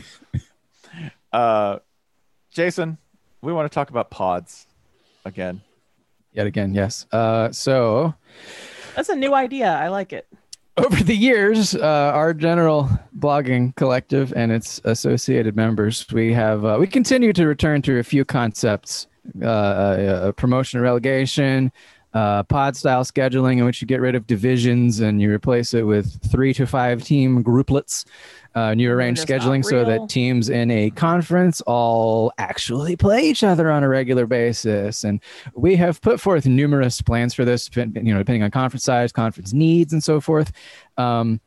Uh, Jason, we want to talk about pods again. Yet again, yes. Uh, so That's a new idea. I like it. over the years, uh, our general blogging collective and its associated members, we have uh, we continue to return to a few concepts: uh, uh, promotion and relegation, uh, pod style scheduling, in which you get rid of divisions and you replace it with three to five team grouplets. Uh, and you arrange It's not scheduling so real. that teams in a conference all actually play each other on a regular basis. And we have put forth numerous plans for this, depend- you know, depending on conference size, conference needs, and so forth. Um,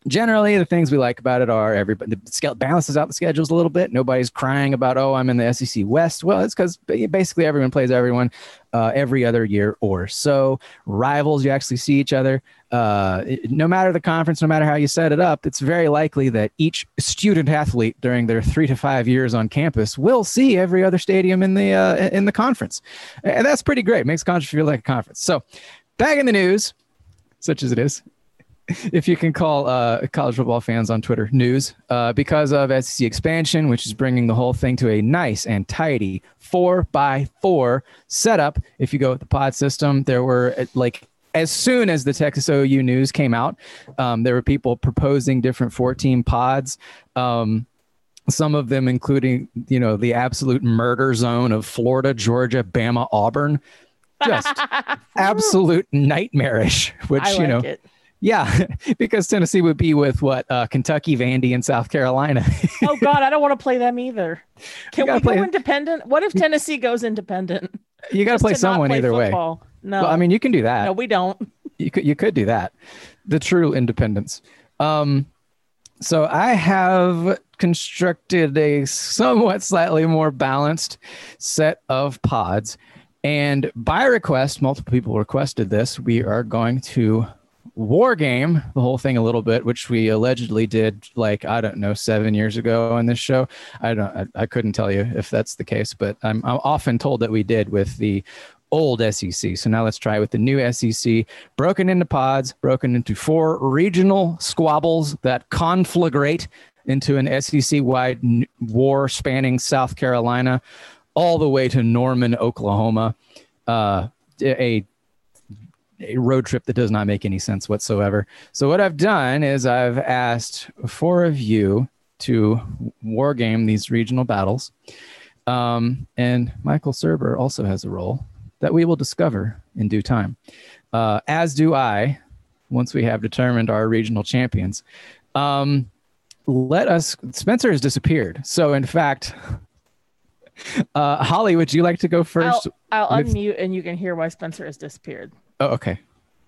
generally, the things we like about it are everybody the scale balances out the schedules a little bit. Nobody's crying about, oh, I'm in the S E C West. Well, it's because basically everyone plays everyone uh, every other year or so. Rivals, you actually see each other. Uh, it, no matter the conference, no matter how you set it up, it's very likely that each student athlete during their three to five years on campus will see every other stadium in the uh, in the conference, and that's pretty great. It makes college feel like a conference. So, back in the news, such as it is. If you can call uh, college football fans on Twitter news, uh, because of S E C expansion, which is bringing the whole thing to a nice and tidy four by four setup. If you go with the pod system, there were like, as soon as the Texas O U news came out, um, there were people proposing different four-team pods. Um, some of them including, you know, the absolute murder zone of Florida, Georgia, Bama, Auburn. Just absolute nightmarish, which, I like you know. it. Yeah, because Tennessee would be with what uh, Kentucky, Vandy, and South Carolina. Oh God, I don't want to play them either. Can we gotta go play- independent? What if Tennessee goes independent? You got to Just play to not someone play either football. way. No, Well, I mean, you can do that. no, we don't. You could you could do that. The true independence. Um, so I have constructed a somewhat slightly more balanced set of pods, and by request, multiple people requested this. We are going to war game the whole thing a little bit, which we allegedly did like, I don't know, seven years ago on this show. I don't, I, I couldn't tell you if that's the case, but I'm, I'm often told that we did with the old S E C. So now let's try with the new S E C, broken into pods, broken into four regional squabbles that conflagrate into an S E C wide war spanning South Carolina all the way to Norman, Oklahoma. Uh, a a road trip that does not make any sense whatsoever. So what I've done is I've asked four of you to war game these regional battles. Um, and Michael Serber also has a role that we will discover in due time. Uh, as do I, once we have determined our regional champions. Um, let us, Spencer has disappeared. So in fact, uh, Holly, would you like to go first? I'll, I'll with- unmute and you can hear why Spencer has disappeared. Oh, okay.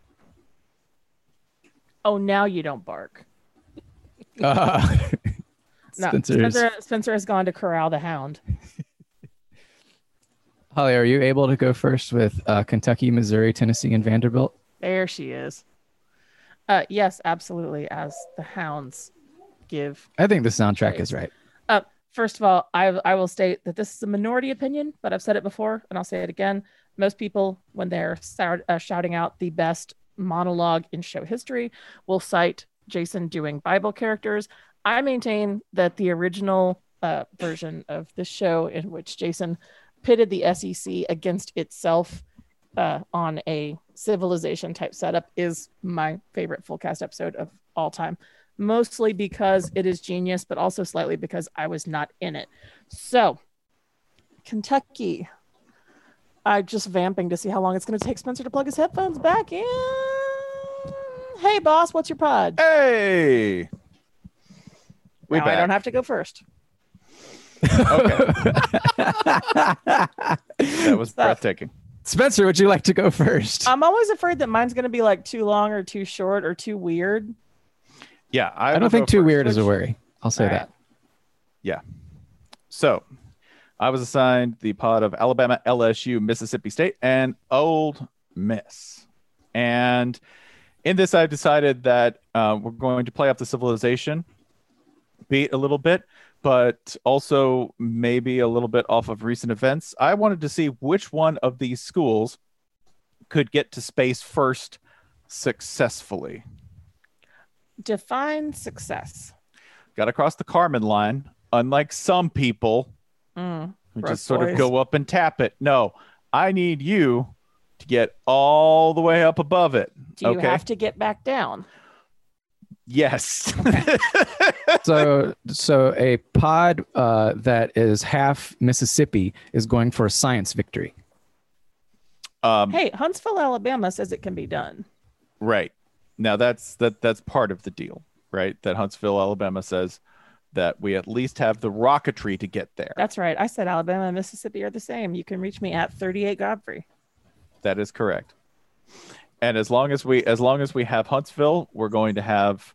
Oh, now you don't bark. Uh, No, Spencer's- Spencer, Spencer has gone to corral the hound. Holly, are you able to go first with uh, Kentucky, Missouri, Tennessee, and Vanderbilt? There she is. Uh, yes, absolutely. As the hounds give. I think the soundtrack is right. Uh, first of all, I I will state that this is a minority opinion, but I've said it before and I'll say it again. Most people, when they're start, uh, shouting out the best monologue in show history, will cite Jason doing Bible characters. I maintain that the original uh, version of this show, in which Jason pitted the S E C against itself uh, on a civilization type setup, is my favorite full cast episode of all time. Mostly because it is genius, but also slightly because I was not in it. So, Kentucky. I'm just vamping to see how long it's going to take Spencer to plug his headphones back in. Hey, boss, what's your pod? Hey, we now back. I don't have to go first. Okay. That was breathtaking. Spencer, would you like to go first? I'm always afraid that mine's going to be like too long or too short or too weird. Yeah, I, I will don't think go too first. weird is a Which- worry. I'll say All that. right. Yeah. So, I was assigned the pod of Alabama, L S U, Mississippi State, and Ole Miss. And in this, I've decided that uh, we're going to play up the civilization beat a little bit, but also maybe a little bit off of recent events. I wanted to see which one of these schools could get to space first successfully. Define success. Got to cross the Kármán line, unlike some people Mm, who Rough just sort boys. of go up and tap it. No, I need you to get all the way up above it. Do you okay. have to get back down? Yes. So, so a pod uh, that is half Mississippi is going for a science victory. um, Hey, Huntsville, Alabama says it can be done. Right. Now that's that that's part of the deal, right? That Huntsville, Alabama says that we at least have the rocketry to get there. That's right. I said Alabama and Mississippi are the same. You can reach me at thirty-eight Godfrey. That is correct. And as long as we as long as we have Huntsville, we're going to have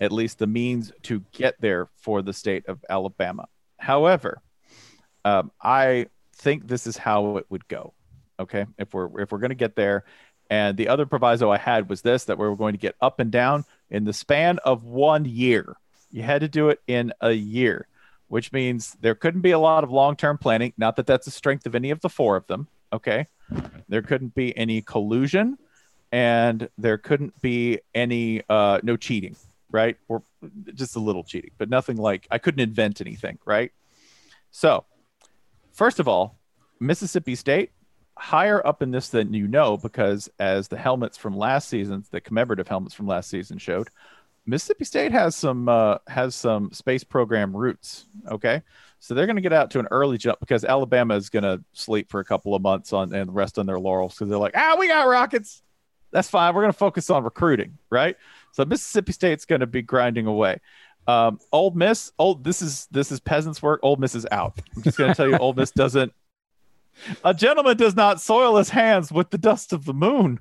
at least the means to get there for the state of Alabama. However, um, I think this is how it would go. Okay, if we're if we're going to get there, and the other proviso I had was this: that we were going to get up and down in the span of one year. You had to do it in a year, which means there couldn't be a lot of long-term planning. Not that that's the strength of any of the four of them. Okay, there couldn't be any collusion, and there couldn't be any uh, no cheating, right? Or just a little cheating, but nothing like I couldn't invent anything, right? So, first of all, Mississippi State, higher up in this than you know, because as the helmets from last season, the commemorative helmets from last season showed, Mississippi State has some uh, has some space program roots. Okay, so they're going to get out to an early jump because Alabama is going to sleep for a couple of months on and rest on their laurels because they're like, ah, we got rockets. That's fine. We're going to focus on recruiting, right? So Mississippi State's going to be grinding away. Um, Ole Miss, old this is this is peasants' work. Ole Miss is out. I'm just going to tell you, Ole Miss doesn't. A gentleman does not soil his hands with the dust of the moon.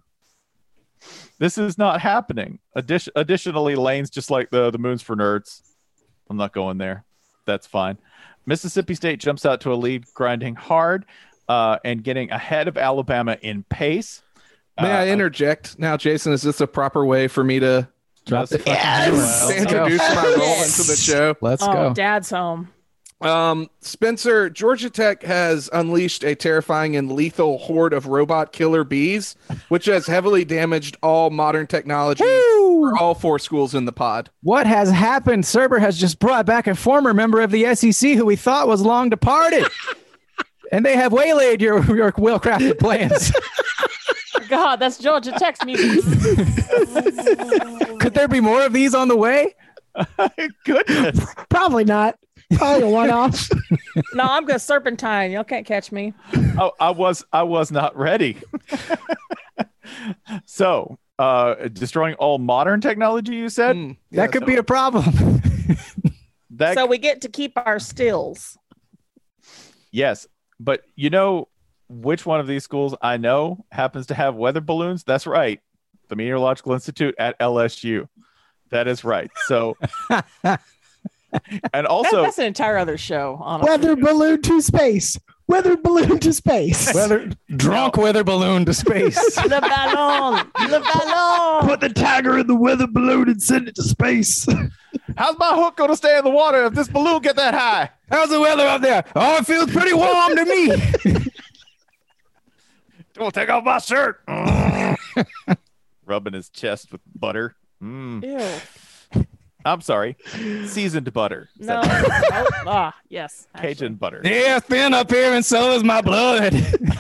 This is not happening. Addition, additionally, Lane's just like the, the moon's for nerds. I'm not going there. That's fine. Mississippi State jumps out to a lead, grinding hard uh, and getting ahead of Alabama in pace. May uh, I interject now, Jason? Is this a proper way for me to Drop the fucking Yes! to introduce my role into the show? Let's oh, go. Dad's home. Um, Spencer, Georgia Tech has unleashed a terrifying and lethal horde of robot killer bees, which has heavily damaged all modern technology for all four schools in the pod. What has happened? Cerber has just brought back a former member of the S E C who we thought was long departed. And they have waylaid your, your well-crafted plans. God, that's Georgia Tech's music. Could there be more of these on the way? Goodness. Probably not. Probably a one-off. No, I'm good serpentine. Y'all can't catch me. Oh, I was I was not ready. So, uh, destroying all modern technology, you said? Mm, That yes. could be a problem. That So we get to keep our stills. Yes, but you know which one of these schools I know happens to have weather balloons? That's right. The Meteorological Institute at L S U. That is right. So, and also, That- that's an entire other show. Honestly. Weather balloon to space. Weather balloon to space. Weather drunk weather balloon to space. Le ballon, le ballon. Put the tiger in the weather balloon and send it to space. how's my hook going to stay in the water if this balloon get that high? How's the weather up there? Oh, it feels pretty warm to me. Don't take off my shirt. Rubbing his chest with butter. Mm. Ew. I'm sorry, seasoned butter. Is No. that Oh, ah, yes. actually. Cajun butter. Yeah, it's thin up here, and so is my blood.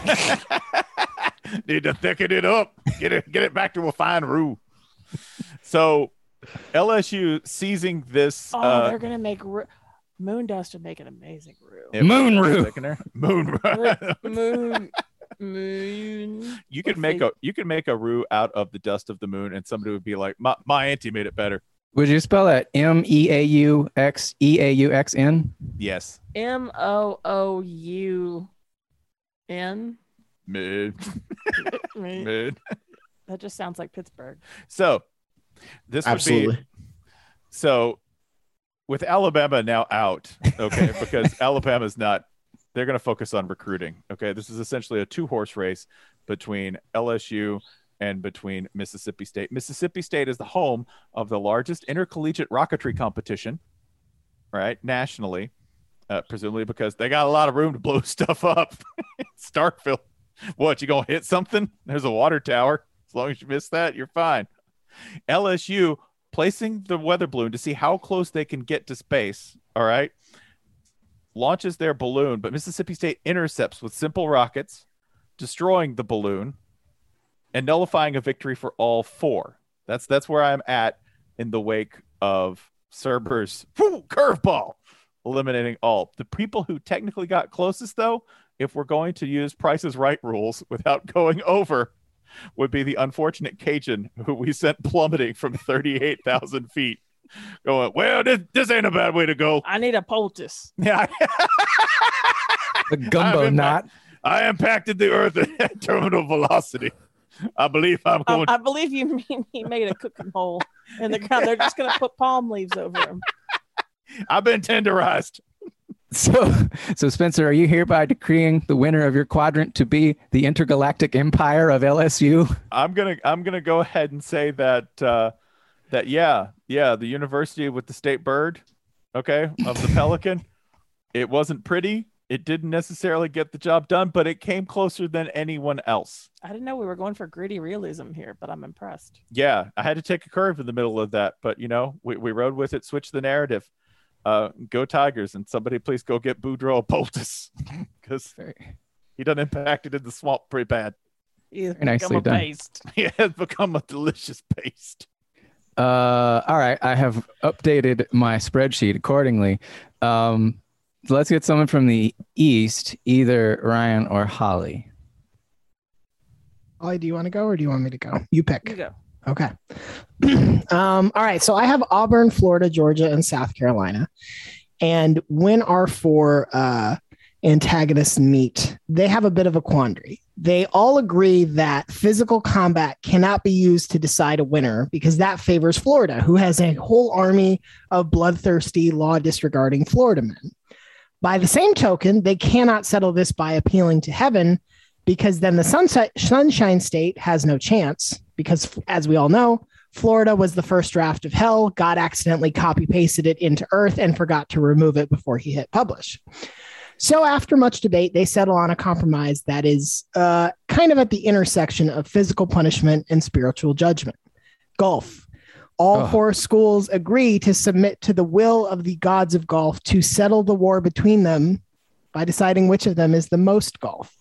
Need to thicken it up. Get it, get it back to a fine roux. So, L S U seizing this. Oh, uh, they're gonna make ru- moon dust would make an amazing roux. it- Moon roux. thickener. Moon Ru- roux. moon, moon. You could Let's make see. a you could make a roux out of the dust of the moon, and somebody would be like, "My my auntie made it better." Would you spell that M E A U X E A U X N? Yes. M O O U N. Mid. Mid. That just sounds like Pittsburgh. So, this would Absolutely. be so with Alabama now out, okay, because Alabama's not. They're going to focus on recruiting. Okay, this is essentially a two-horse race between L S U and between Mississippi State. Mississippi State is the home of the largest intercollegiate rocketry competition, right, nationally, uh, presumably because they got a lot of room to blow stuff up. Starkville, what, you gonna hit something? There's a water tower. As long as you miss that, you're fine. L S U placing the weather balloon to see how close they can get to space, all right, launches their balloon, but Mississippi State intercepts with simple rockets, destroying the balloon and nullifying a victory for all four. That's that's where I'm at in the wake of Cerber's whoo, curveball, eliminating all. The people who technically got closest, though, if we're going to use Price is Right rules without going over, would be the unfortunate Cajun who we sent plummeting from thirty-eight thousand feet. Going, well, this, this ain't a bad way to go. I need a poultice. Yeah. The gumbo I'm knot. I impacted the earth at terminal velocity. I believe I'm Um, going. I believe you mean he made a cooking hole. in the ground. They're just going to put palm leaves over them. I've been tenderized. So, so Spencer, are you hereby decreeing the winner of your quadrant to be the Intergalactic Empire of L S U? I'm gonna I'm gonna go ahead and say that uh, that yeah yeah the university with the state bird, okay, of the pelican. It wasn't pretty. It didn't necessarily get the job done, but it came closer than anyone else. I didn't know we were going for gritty realism here, but I'm impressed. Yeah, I had to take a curve in the middle of that, but you know we we rode with it. Switch the narrative. Uh, go Tigers, and somebody please go get Boudreaux Poultice because he done impacted in the swamp pretty bad. He's Very nicely become a done. paste. He has become a delicious paste. Uh, all right, I have updated my spreadsheet accordingly. Um, so let's get someone from the East, either Ryan or Holly. Holly, do you want to go or do you want me to go? You pick. You go. Okay. um, all right. So I have Auburn, Florida, Georgia, and South Carolina. And when our four uh, antagonists meet, they have a bit of a quandary. They all agree that physical combat cannot be used to decide a winner because that favors Florida, who has a whole army of bloodthirsty, law disregarding Florida men. By the same token, they cannot settle this by appealing to heaven because then the sunset, Sunshine State has no chance because, as we all know, Florida was the first draft of hell. God accidentally copy-pasted it into Earth and forgot to remove it before he hit publish. So after much debate, they settle on a compromise that is uh, kind of at the intersection of physical punishment and spiritual judgment. Golf. All Oh. four schools agree to submit to the will of the gods of golf to settle the war between them by deciding which of them is the most golf.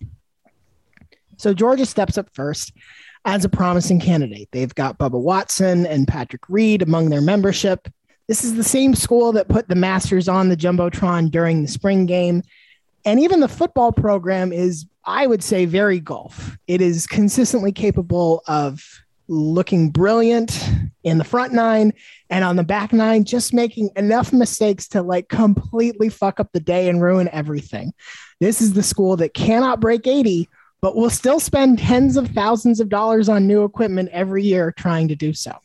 So Georgia steps up first as a promising candidate. They've got Bubba Watson and Patrick Reed among their membership. This is the same school that put the Masters on the Jumbotron during the spring game. And even the football program is, I would say, very golf. It is consistently capable of looking brilliant in the front nine and on the back nine, just making enough mistakes to like completely fuck up the day and ruin everything. This is the school that cannot break eighty, but will still spend tens of thousands of dollars on new equipment every year trying to do so.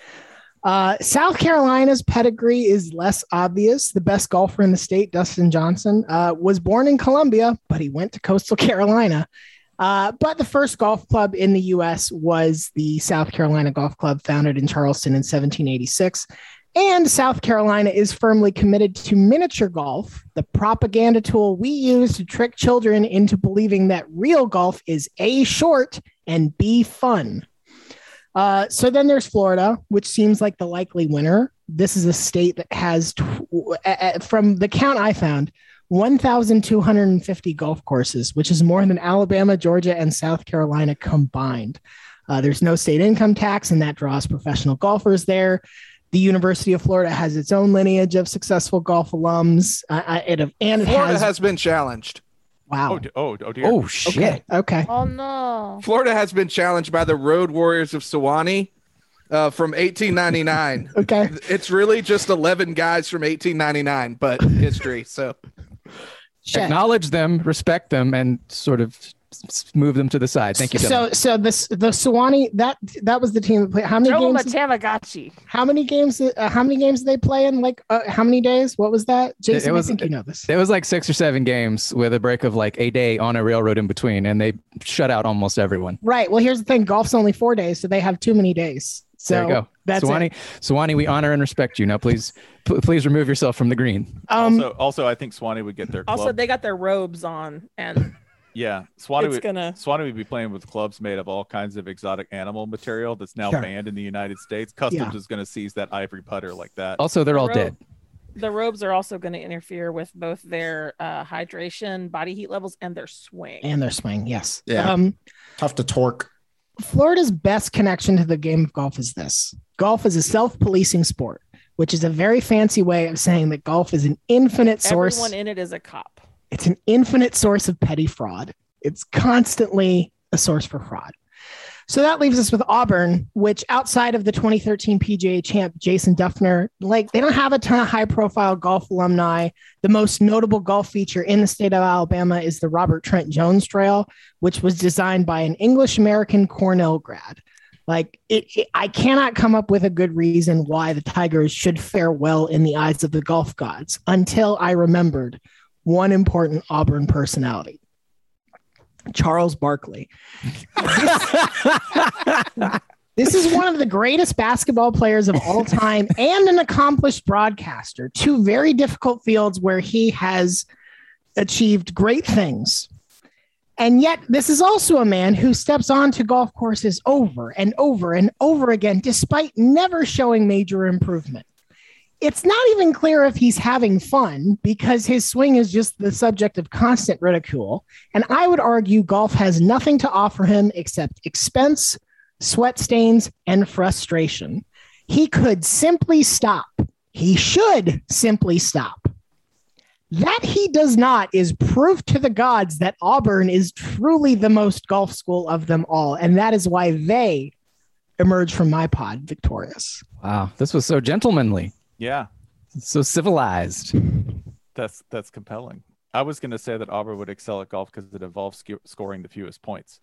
Uh, South Carolina's pedigree is less obvious. The best golfer in the state, Dustin Johnson, uh, was born in Columbia, but he went to Coastal Carolina. Uh, but the first golf club in the U S was the South Carolina Golf Club, founded in Charleston in seventeen eighty-six. And South Carolina is firmly committed to miniature golf, the propaganda tool we use to trick children into believing that real golf is A, short, and B, fun. Uh, so then there's Florida, which seems like the likely winner. This is a state that has, tw- uh, from the count I found, one thousand two hundred fifty golf courses, which is more than Alabama, Georgia, and South Carolina combined. Uh, there's no state income tax, and that draws professional golfers there. The University of Florida has its own lineage of successful golf alums. Uh, it, and it Florida has, has been challenged. wow. Oh, d- oh, oh dear. Oh, shit. Okay. Okay. Oh, no. Florida has been challenged by the Road Warriors of Sewanee uh, from eighteen ninety-nine. Okay. It's really just eleven guys from eighteen ninety-nine, but history. So Shit. Acknowledge them, respect them, and sort of s- move them to the side. Thank you, So, gentlemen. so this the Sewanee that that was the team that played. How many Throw him a games? Tamagotchi. How many games? Uh, how many games did they play in? Like, uh, how many days? What was that, Jason? It was- I think you know this. It was like six or seven games with a break of like a day on a railroad in between, and they shut out almost everyone. Right. Well, here's the thing: golf's only four days, so they have too many days. So There you go. that's Swanee, it. Swanee, we honor and respect you. Now, please, p- please remove yourself from the green. Um, also, also, I think Swanee would get their club. Also, they got their robes on, and yeah, Swanee it's would, gonna. Swanee would be playing with clubs made of all kinds of exotic animal material that's now Sure. banned in the United States. Customs Yeah. is going to seize that ivory putter like that. Also, they're all Robe. dead. The robes are also going to interfere with both their uh, hydration, body heat levels, and their swing. and their swing, yes. Yeah. Um, Tough to torque. Florida's best connection to the game of golf is this: golf is a self-policing sport, which is a very fancy way of saying that golf is an infinite source. Everyone in it is a cop. It's an infinite source of petty fraud. It's constantly a source for fraud. So that leaves us with Auburn, which outside of the twenty thirteen P G A champ, Jason Duffner, like they don't have a ton of high profile golf alumni. The most notable golf feature in the state of Alabama is the Robert Trent Jones Trail, which was designed by an English American Cornell grad. Like it, it, I cannot come up with a good reason why the Tigers should fare well in the eyes of the golf gods until I remembered one important Auburn personality, Charles Barkley. This is one of the greatest basketball players of all time and an accomplished broadcaster. Two very difficult fields where he has achieved great things. And yet, this is also a man who steps onto golf courses over and over and over again, despite never showing major improvement. It's not even clear if he's having fun because his swing is just the subject of constant ridicule. And I would argue golf has nothing to offer him except expense, sweat stains, and frustration. He could simply stop. He should simply stop. That he does not is proof to the gods that Auburn is truly the most golf school of them all. And that is why they emerge from my pod victorious. Wow. This was so gentlemanly. Yeah. So civilized. That's that's compelling. I was going to say that Auburn would excel at golf because it involves sc- scoring the fewest points.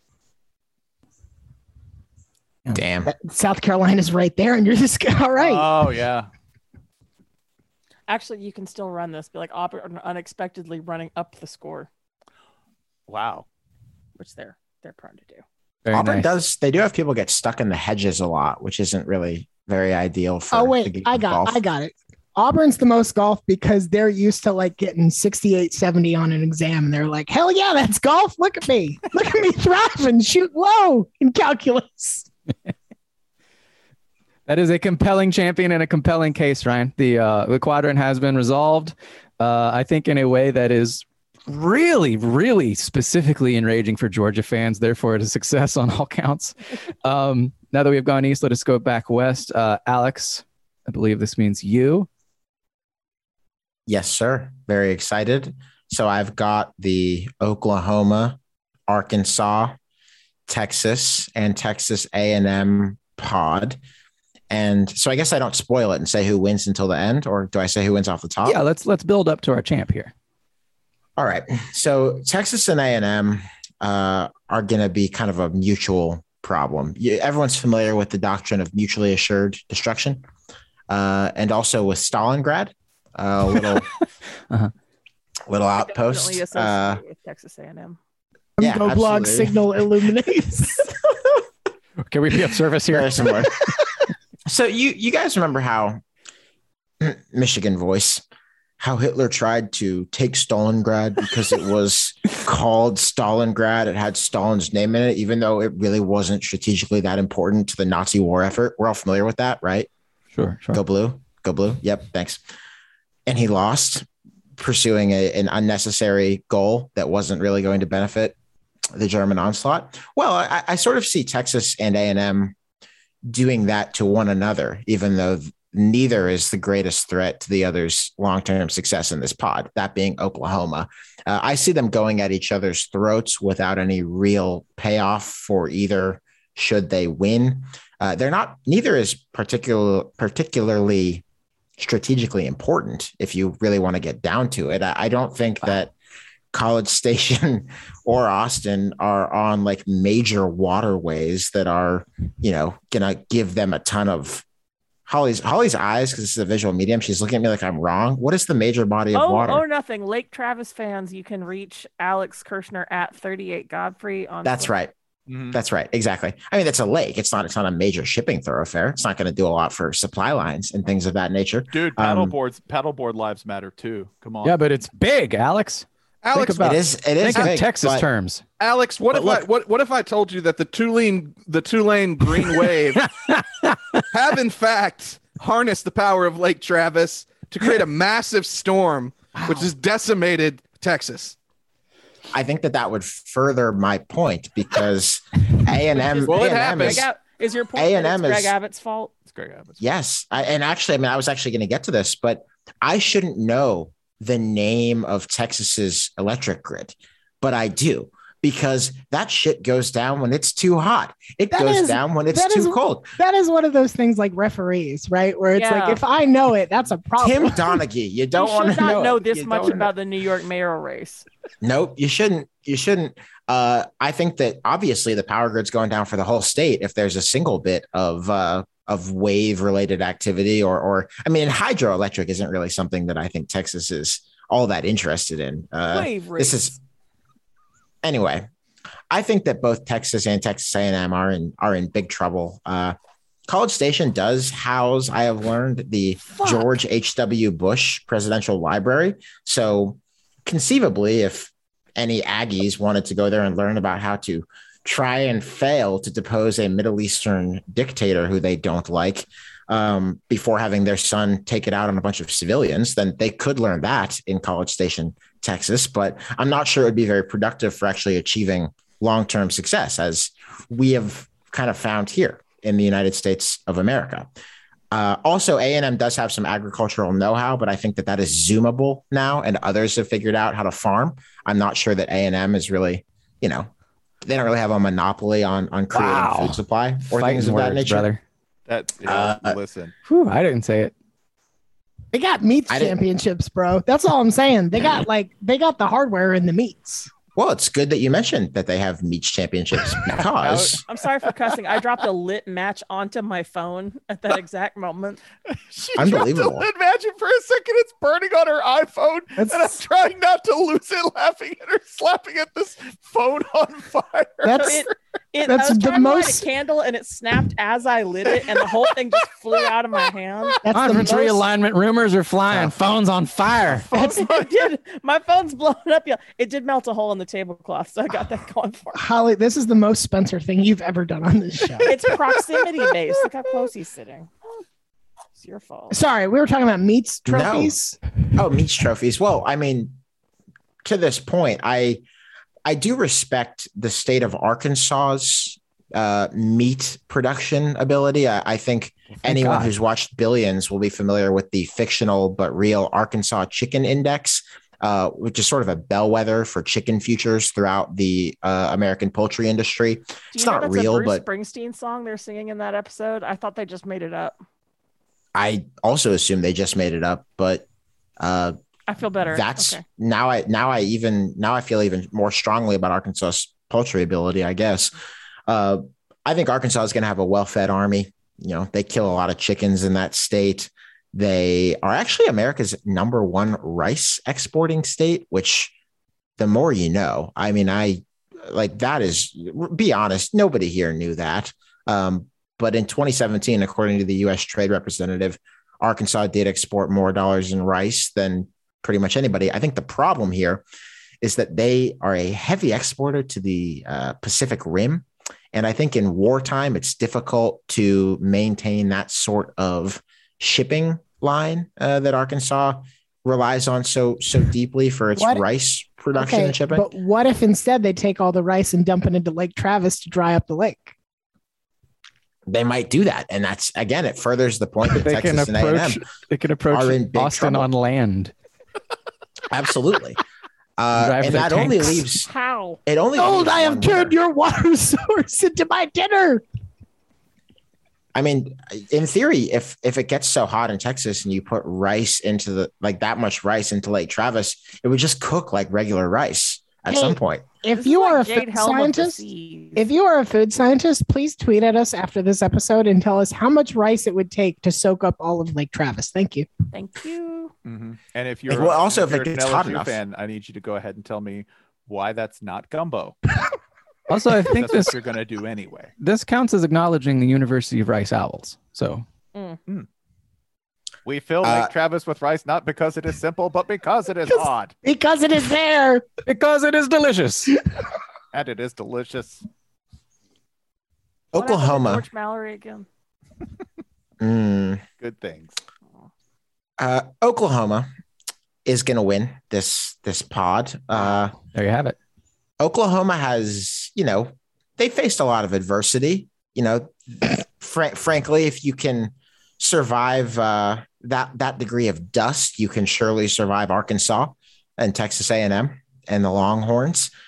Damn. South Carolina's right there, and you're just all right. Oh, yeah. Actually, you can still run this. Be like Auburn unexpectedly running up the score, Wow. which they're they're prone to do. Very Auburn nice. does. They do have people get stuck in the hedges a lot, which isn't really very ideal for. Oh the wait, game I of got golf. I got it. Auburn's the most golf because they're used to like getting sixty-eight, seventy on an exam, and they're like, hell yeah, that's golf. Look at me. Look at me thrive and shoot low in calculus. That is a compelling champion and a compelling case, Ryan. The uh, the quadrant has been resolved, uh, I think, in a way that is really, really specifically enraging for Georgia fans. Therefore, it is a success on all counts. Um, now that we've gone east, let us go back west. Uh, Alex, I believe this means you. Yes, sir. Very excited. So I've got the Oklahoma, Arkansas, Texas, and Texas A and M pod. And so I guess I don't spoil it and say who wins until the end, or do I say who wins off the top? Yeah, let's let's build up to our champ here. All right. So Texas and A and M uh, are going to be kind of a mutual problem. You, everyone's familiar with the doctrine of mutually assured destruction, uh, and also with Stalingrad, a little uh-huh. little I outpost. definitely associate Uh, with Texas A and M. yeah, Go blog absolutely. signal illuminates. Can we be of service here? Very similar. So you you guys remember how Michigan voice, how Hitler tried to take Stalingrad because it was called Stalingrad. It had Stalin's name in it, even though it really wasn't strategically that important to the Nazi war effort. We're all familiar with that, right? Sure, sure. Go blue, go blue. Yep, thanks. And he lost, pursuing a, an unnecessary goal that wasn't really going to benefit the German onslaught. Well, I, I sort of see Texas and A and M doing that to one another, even though neither is the greatest threat to the other's long-term success in this pod, that being Oklahoma. Uh, I see them going at each other's throats without any real payoff for either should they win. Uh, they're not, neither is particular, particularly strategically important if you really want to get down to it. I, I don't think that College Station or Austin are on like major waterways that are, you know, gonna give them a ton of Holly's Holly's eyes, because this is a visual medium. She's looking at me like I'm wrong. What is the major body of Oh, water? oh, nothing. Lake Travis fans, you can reach Alex Kirshner at thirty-eight Godfrey on. That's Twitter. right. Mhm. That's right. Exactly. I mean, it's a lake. It's not, it's not a major shipping thoroughfare. It's not going to do a lot for supply lines and things of that nature. Dude, Um, paddleboards, paddleboard lives matter too. Come on. Yeah, but it's big, Alex. Alex, Think about It is, it is Think in big, Texas but- terms. Alex, what But if I look- what what if I told you that the two lane the two lane green wave have in fact harnessed the power of Lake Travis to create a massive storm which has decimated Texas? I think that that would further my point because A and M, Well, it A and M happened. is, Greg Ab- is your point A that and it's M Greg is- Abbott's fault? It's Greg Abbott. yes. I, and actually, I mean, I was actually going to get to this, but I shouldn't know the name of Texas's electric grid, but I do because that shit goes down when it's too hot. It That goes is- down when it's that too is- cold. That is one of those things like referees, right? Where it's Yeah. like, if I know it, that's a problem. Tim Donaghy, you don't you want should to not know, know it. this You much don't about the New York mayoral race. Nope, you shouldn't. You shouldn't. Uh, I think that obviously the power grid's going down for the whole state if there's a single bit of uh, of wave related activity, or or I mean, hydroelectric isn't really something that I think Texas is all that interested in. Uh, Wave race. this is anyway. I think that both Texas and Texas A and M are in are in big trouble. Uh, College Station does house, I have learned, the Fuck. George H W. Bush Presidential Library. So conceivably, if any Aggies wanted to go there and learn about how to try and fail to depose a Middle Eastern dictator who they don't like, um, before having their son take it out on a bunch of civilians, then they could learn that in College Station, Texas. But I'm not sure it would be very productive for actually achieving long-term success, as we have kind of found here in the United States of America. Uh, also, A and M does have some agricultural know-how, but I think that that is zoomable now, and others have figured out how to farm. I'm not sure that A and M is really, you know, they don't really have a monopoly on on creating Wow. food supply or Fighting things of that words, nature. brother. That yeah, Uh, listen. Whew, I didn't say it. They got meats I didn't- championships, bro. That's all I'm saying. They got like they got the hardware in the meats. Well, it's good that you mentioned that they have meats championships because I'm sorry for cussing. I dropped a lit match onto my phone at that exact moment. She Unbelievable. dropped a- Imagine for a second it's burning on her iPhone, That's- and I'm trying not to lose it, laughing at her slapping at this phone on fire. That's It, it, That's I was the trying to light most- a candle and it snapped as I lit it, and the whole thing just flew out of my hand. that's the Conference most, realignment rumors are flying. Oh. Phones on fire. It did. My phone's blowing up. Yeah, it did melt a hole in the tablecloth, so I got that going for me. Holly. This is the most Spencer thing you've ever done on this show. It's proximity based. Look how close he's sitting. It's your fault. Sorry, we were talking about meats No. trophies. oh, meats trophies. Well, I mean, to this point, I I do respect the state of Arkansas's uh, meat production ability. I, I think anyone God. who's watched Billions will be familiar with the fictional but real Arkansas Chicken Index, uh, which is sort of a bellwether for chicken futures throughout the uh, American poultry industry. Do It's you know not that's real, a Bruce but Springsteen song they're singing in that episode? I thought they just made it up. I also assume they just made it up. But uh, I feel better. that's okay. now I now I even now I feel even more strongly about Arkansas's poultry ability, I guess. Uh, I think Arkansas is going to have a well-fed army. You know, they kill a lot of chickens in that state. They are actually America's number one rice exporting state, which the more you know. I mean, I like that is, be honest, nobody here knew that. Um, but in twenty seventeen, according to the U S Trade Representative, Arkansas did export more dollars in rice than pretty much anybody. I think the problem here is that they are a heavy exporter to the uh, Pacific Rim. And I think in wartime, it's difficult to maintain that sort of shipping line uh, that Arkansas relies on so so deeply for its What? rice production Okay, and shipping. but what if instead they take all the rice and dump it into Lake Travis to dry up the lake? They might do that. And that's, again, it furthers the point that They can Texas and A and approach. M, They can approach are in big Austin trouble. on land. absolutely. Uh, Drive and their that only tanks. leaves, How? it only Gold, leaves I have one turned winner. your water source into my dinner. I mean, in theory, if if it gets so hot in Texas and you put rice into the like that much rice into Lake Travis, it would just cook like regular rice at Hey, some point. If This you is are like a Jade food Helm of the scientist, seas. if you are a food scientist, please tweet at us after this episode and tell us how much rice it would take to soak up all of Lake Travis. Thank you. Thank you. Mhm. And if you're Well, also, if you're it an gets hot L S U enough. fan, I need you to go ahead and tell me why that's not gumbo. Also, I think That's this what you're going to do anyway. this counts as acknowledging the University of Rice Owls. So We fill Uh, Lake Travis with rice not because it is simple, but because it is Because- odd. Because it is there. because it is delicious. And it is delicious. What happened to Oklahoma. George Mallory again. Mm, Good things. uh, Oklahoma is going to win this this pod. Uh, There you have it. Oklahoma has, you know, they faced a lot of adversity. You know, fr- frankly, if you can survive uh, that that degree of dust, you can surely survive Arkansas and Texas A and M and the Longhorns.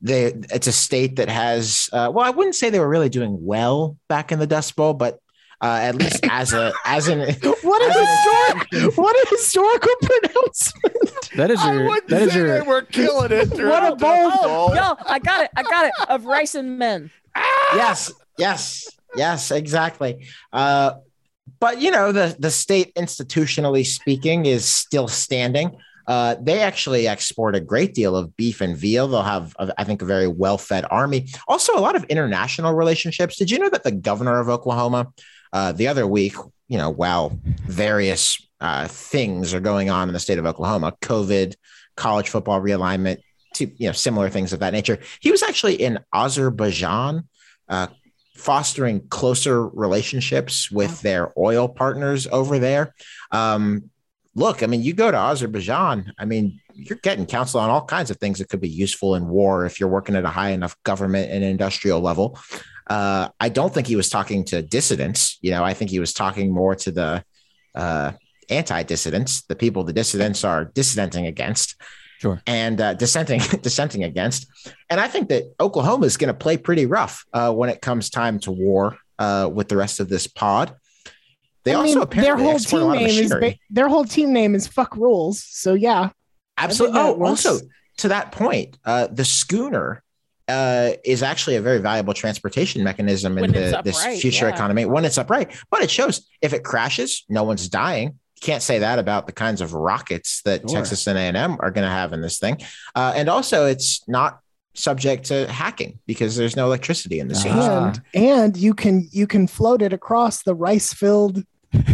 they it's a state that has uh, well, I wouldn't say they were really doing well back in the Dust Bowl, but uh, at least as a as an what as a an historic what a historical pronouncement. That is I your wouldn't that is say your they were killing it. What a throughout the bold- bowl. Yo, I got it. I got it. Of rice and men. yes, yes, yes, exactly. Uh, but you know, the the state, institutionally speaking, is still standing. Uh, they actually export a great deal of beef and veal. They'll have, uh, I think, a very well-fed army. Also, a lot of international relationships. Did you know that the governor of Oklahoma, uh, the other week, you know, while various uh, things are going on in the state of Oklahoma, COVID, college football realignment, to, you know, similar things of that nature, he was actually in Azerbaijan, uh, fostering closer relationships with their oil partners over there. Um, Look, I mean, you go to Azerbaijan, I mean, you're getting counsel on all kinds of things that could be useful in war if you're working at a high enough government and industrial level. Uh, I don't think he was talking to dissidents. You know, I think he was talking more to the uh, anti-dissidents, the people the dissidents are dissidenting against. Sure. And uh, dissenting, dissenting against. And I think that Oklahoma is going to play pretty rough uh, when it comes time to war uh, with the rest of this pod. They I also mean, apparently their whole export a team lot of name is machinery. ba- their whole team name is fuck rules. So yeah, Absolutely. I think Oh, that works. also to that point, uh, the schooner uh, is actually a very valuable transportation mechanism in When it's the, this upright, future yeah. economy when it's upright. But it shows if it crashes, no one's dying. You can't say that about the kinds of rockets that Sure. Texas and A and M are going to have in this thing. Uh, and also, it's not subject to hacking because there's no electricity in the sea. Ah. and and you can you can float it across the rice filled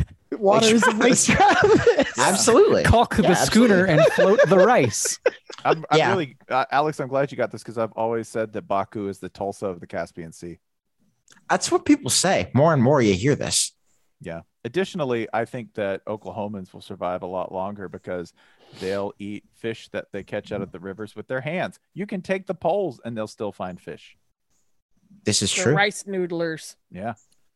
waters of Lake Travis. Absolutely. Caulk the Yeah, schooner absolutely. and float the rice. I'm, I'm Yeah. really, uh, Alex, I'm glad you got this because I've always said that Baku is the Tulsa of the Caspian Sea. That's what people say. More and more you hear this. Yeah. Additionally, I think that Oklahomans will survive a lot longer because they'll eat fish that they catch out of the rivers with their hands. You can take the poles and they'll still find fish. This is The true. rice noodlers. Yeah.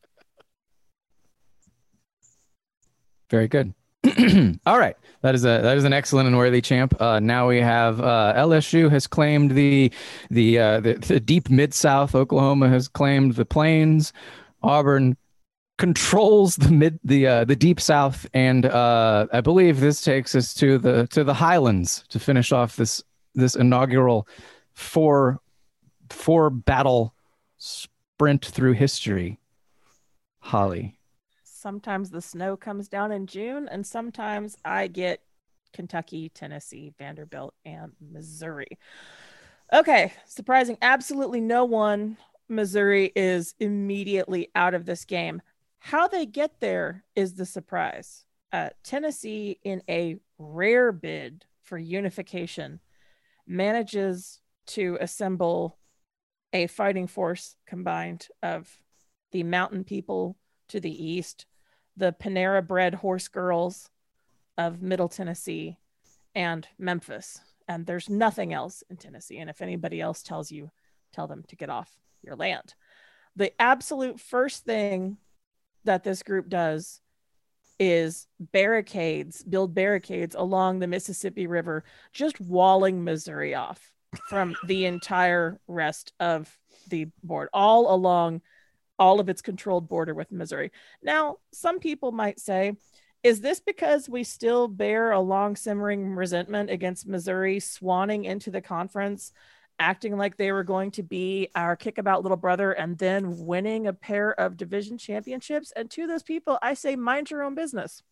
Very good. All right, that is a that is an excellent and worthy champ. Uh, now we have uh, L S U has claimed the the, uh, the the deep mid South. Oklahoma has claimed the plains. Auburn controls the mid the uh, the deep South, and uh, I believe this takes us to the to the Highlands to finish off this this inaugural four four battle sprint through history. Holly. Sometimes the snow comes down in June, and sometimes I get Kentucky, Tennessee, Vanderbilt, and Missouri. Okay, surprising absolutely no one. Missouri is immediately out of this game. How they get there is the surprise. Uh, Tennessee, in a rare bid for unification, manages to assemble a fighting force combined of the mountain people to the east, the Panera Bread horse girls of Middle Tennessee, and Memphis. And there's nothing else in Tennessee. And if anybody else tells you, tell them to get off your land. The absolute first thing that this group does is barricades, build barricades along the Mississippi River, just walling Missouri off from the entire rest of the board, all along all of its controlled border with Missouri. Now, some people might say, is this because we still bear a long simmering resentment against Missouri swanning into the conference, acting like they were going to be our kickabout little brother and then winning a pair of division championships? And to those people, I say, mind your own business.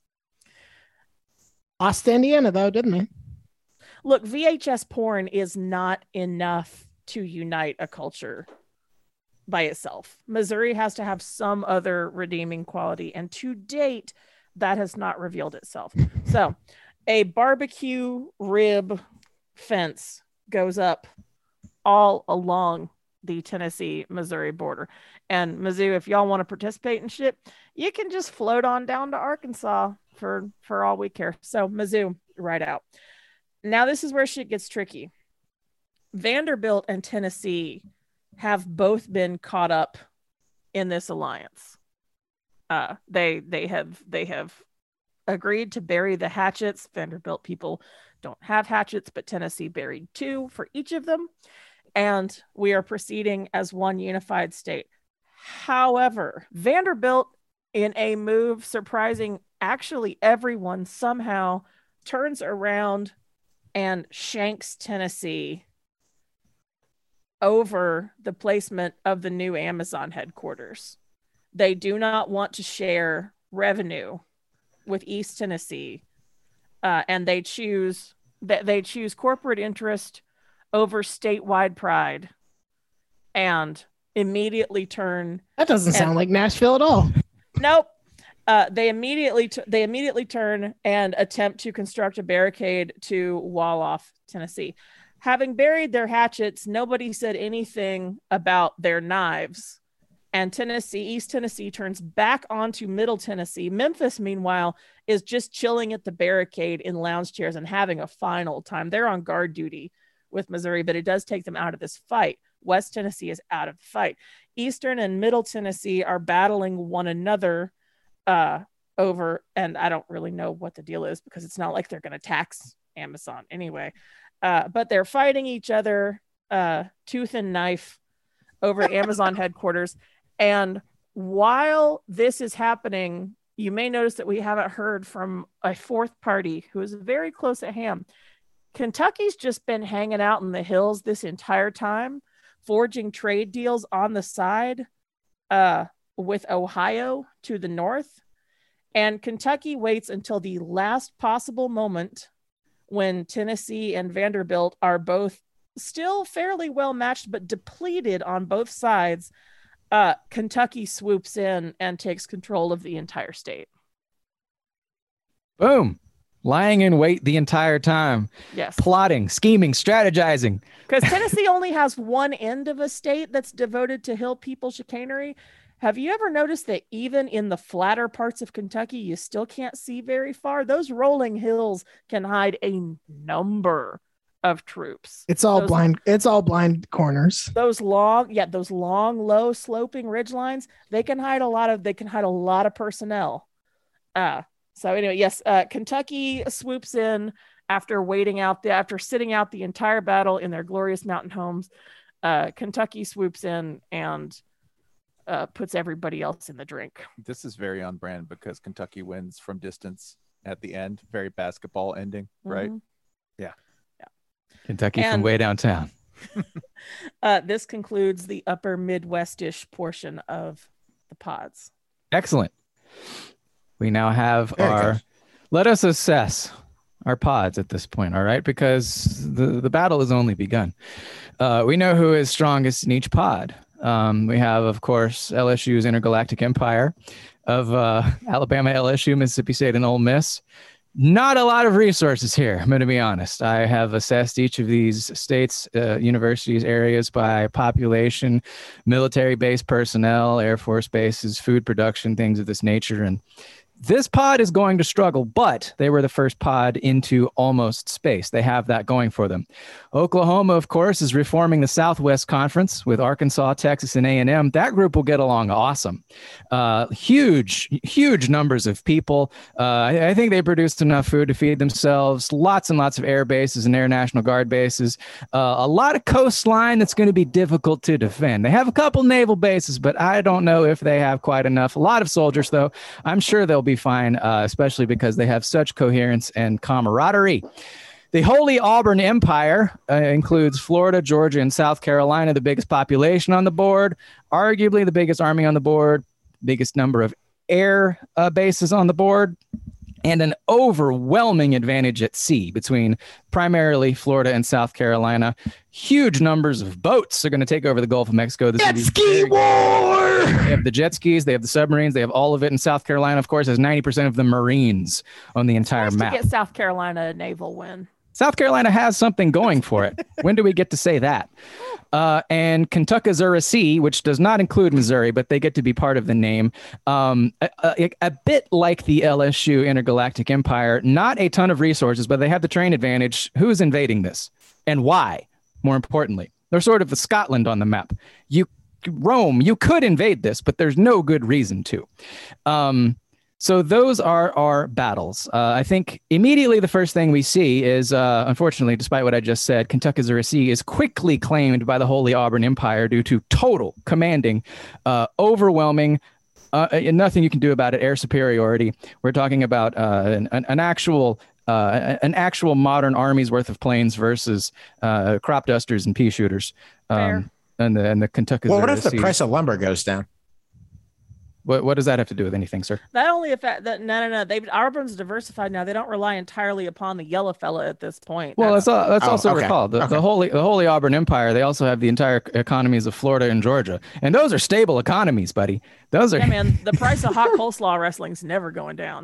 Lost to Indiana, though, didn't they? Look, V H S porn is not enough to unite a culture by itself. Missouri has to have some other redeeming quality, and to date, that has not revealed itself. So, a barbecue rib fence goes up all along the Tennessee-Missouri border. And Mizzou, if y'all want to participate in shit, you can just float on down to Arkansas for, for all we care. So, Mizzou, right out. Now, this is where shit gets tricky. Vanderbilt and Tennessee have both been caught up in this alliance. Uh, they they have they have agreed to bury the hatchets. Vanderbilt people don't have hatchets, but Tennessee buried two for each of them. and we are proceeding as one unified state. However, Vanderbilt, in a move surprising actually everyone, somehow turns around and shanks Tennessee over the placement of the new Amazon headquarters. They do not want to share revenue with East Tennessee, uh, and they choose that they choose corporate interest over statewide pride, and immediately turn. That doesn't and, sound like Nashville at all. Nope. Uh, they immediately t- they immediately turn and attempt to construct a barricade to wall off Tennessee. Having buried their hatchets, nobody said anything about their knives. And Tennessee, East Tennessee turns back onto Middle Tennessee. Memphis, meanwhile, is just chilling at the barricade in lounge chairs and having a fine old time. They're on guard duty with Missouri, but it does take them out of this fight. West Tennessee is out of the fight. Eastern and Middle Tennessee are battling one another uh, over, and I don't really know what the deal is because it's not like they're going to tax Amazon anyway. Uh, but they're fighting each other uh, tooth and knife over Amazon headquarters. And while this is happening, you may notice that we haven't heard from a fourth party who is very close at hand. Kentucky's just been hanging out in the hills this entire time, forging trade deals on the side uh, with Ohio to the north. And Kentucky waits until the last possible moment when Tennessee and Vanderbilt are both still fairly well matched, but depleted on both sides. Uh, Kentucky swoops in and takes control of the entire state. Boom. Lying in wait the entire time. Yes. Plotting, scheming, strategizing. Because Tennessee only has one end of a state that's devoted to hill people chicanery. Have you ever noticed that even in the flatter parts of Kentucky, you still can't see very far? Those rolling hills can hide a number of troops. It's all those, blind. It's all blind corners. Those long, yeah, those long, low sloping ridge lines, they can hide a lot of, they can hide a lot of personnel. Uh, so anyway, yes, uh, Kentucky swoops in after waiting out the, after sitting out the entire battle in their glorious mountain homes. Uh, Kentucky swoops in and Uh, puts everybody else in the drink. This is very on brand because Kentucky wins from distance at the end. Very basketball ending, right? Mhm. Yeah. Yeah. Kentucky And- from way downtown. uh, this concludes the upper Midwest-ish portion of the pods. Excellent. We now have Very our, good. let us assess our pods at this point, all right? Because the, the battle has only begun. Uh, we know who is strongest in each pod. Um, we have, of course, L S U's Intergalactic Empire of uh, Alabama, L S U, Mississippi State, and Ole Miss. Not a lot of resources here, I'm going to be honest. I have assessed each of these states, uh, universities, areas by population, military-based personnel, Air Force bases, food production, things of this nature. And this pod is going to struggle, but they were the first pod into almost space. They have that going for them. Oklahoma, of course, is reforming the Southwest Conference with Arkansas, Texas, and A and M. That group will get along awesome. Uh, huge, huge numbers of people. Uh, I, I think they produced enough food to feed themselves. Lots and lots of air bases and Air National Guard bases. Uh, a lot of coastline that's going to be difficult to defend. They have a couple naval bases, but I don't know if they have quite enough. A lot of soldiers, though. I'm sure they'll be fine, uh, especially because they have such coherence and camaraderie. The Holy Auburn Empire uh, includes Florida, Georgia, and South Carolina, the biggest population on the board, arguably the biggest army on the board, biggest number of air uh, bases on the board, and an overwhelming advantage at sea between primarily Florida and South Carolina. Huge numbers of boats are going to take over the Gulf of Mexico. This Jet is ski war. They have the jet skis, they have the submarines, they have all of it. And South Carolina, of course, has ninety percent of the Marines on the entire Nice map. to get South Carolina a naval win. South Carolina has something going for it. When do we get to say that? Uh, and Kentucky-Missouri, which does not include Missouri, but they get to be part of the name. Um, a, a, a bit like the L S U Intergalactic Empire, not a ton of resources, but they have the terrain advantage. Who's invading this and why? More importantly, they're sort of the Scotland on the map. You Rome, you could invade this, but there's no good reason to. Um, So those are our battles. Uh, I think immediately the first thing we see is, uh, unfortunately, despite what I just said, Kentucky-Zurich is quickly claimed by the Holy Auburn Empire due to total, commanding, uh, overwhelming, uh, and nothing you can do about it, air superiority. We're talking about uh, an, an actual uh, an actual modern army's worth of planes versus uh, crop dusters and pea shooters. Um, and the and the Kentucky. Well, what if the price of lumber goes down? What what does that have to do with anything, sir? Not only affect that no no no they've Auburn's diversified now. They don't rely entirely upon the yellow fella at this point. Well, let's uh, let's Oh, also okay. recall the, Okay. the holy the Holy Auburn Empire. They also have the entire economies of Florida and Georgia, and those are stable economies, buddy. Those are Yeah, man, the price of hot coleslaw wrestling's never going down.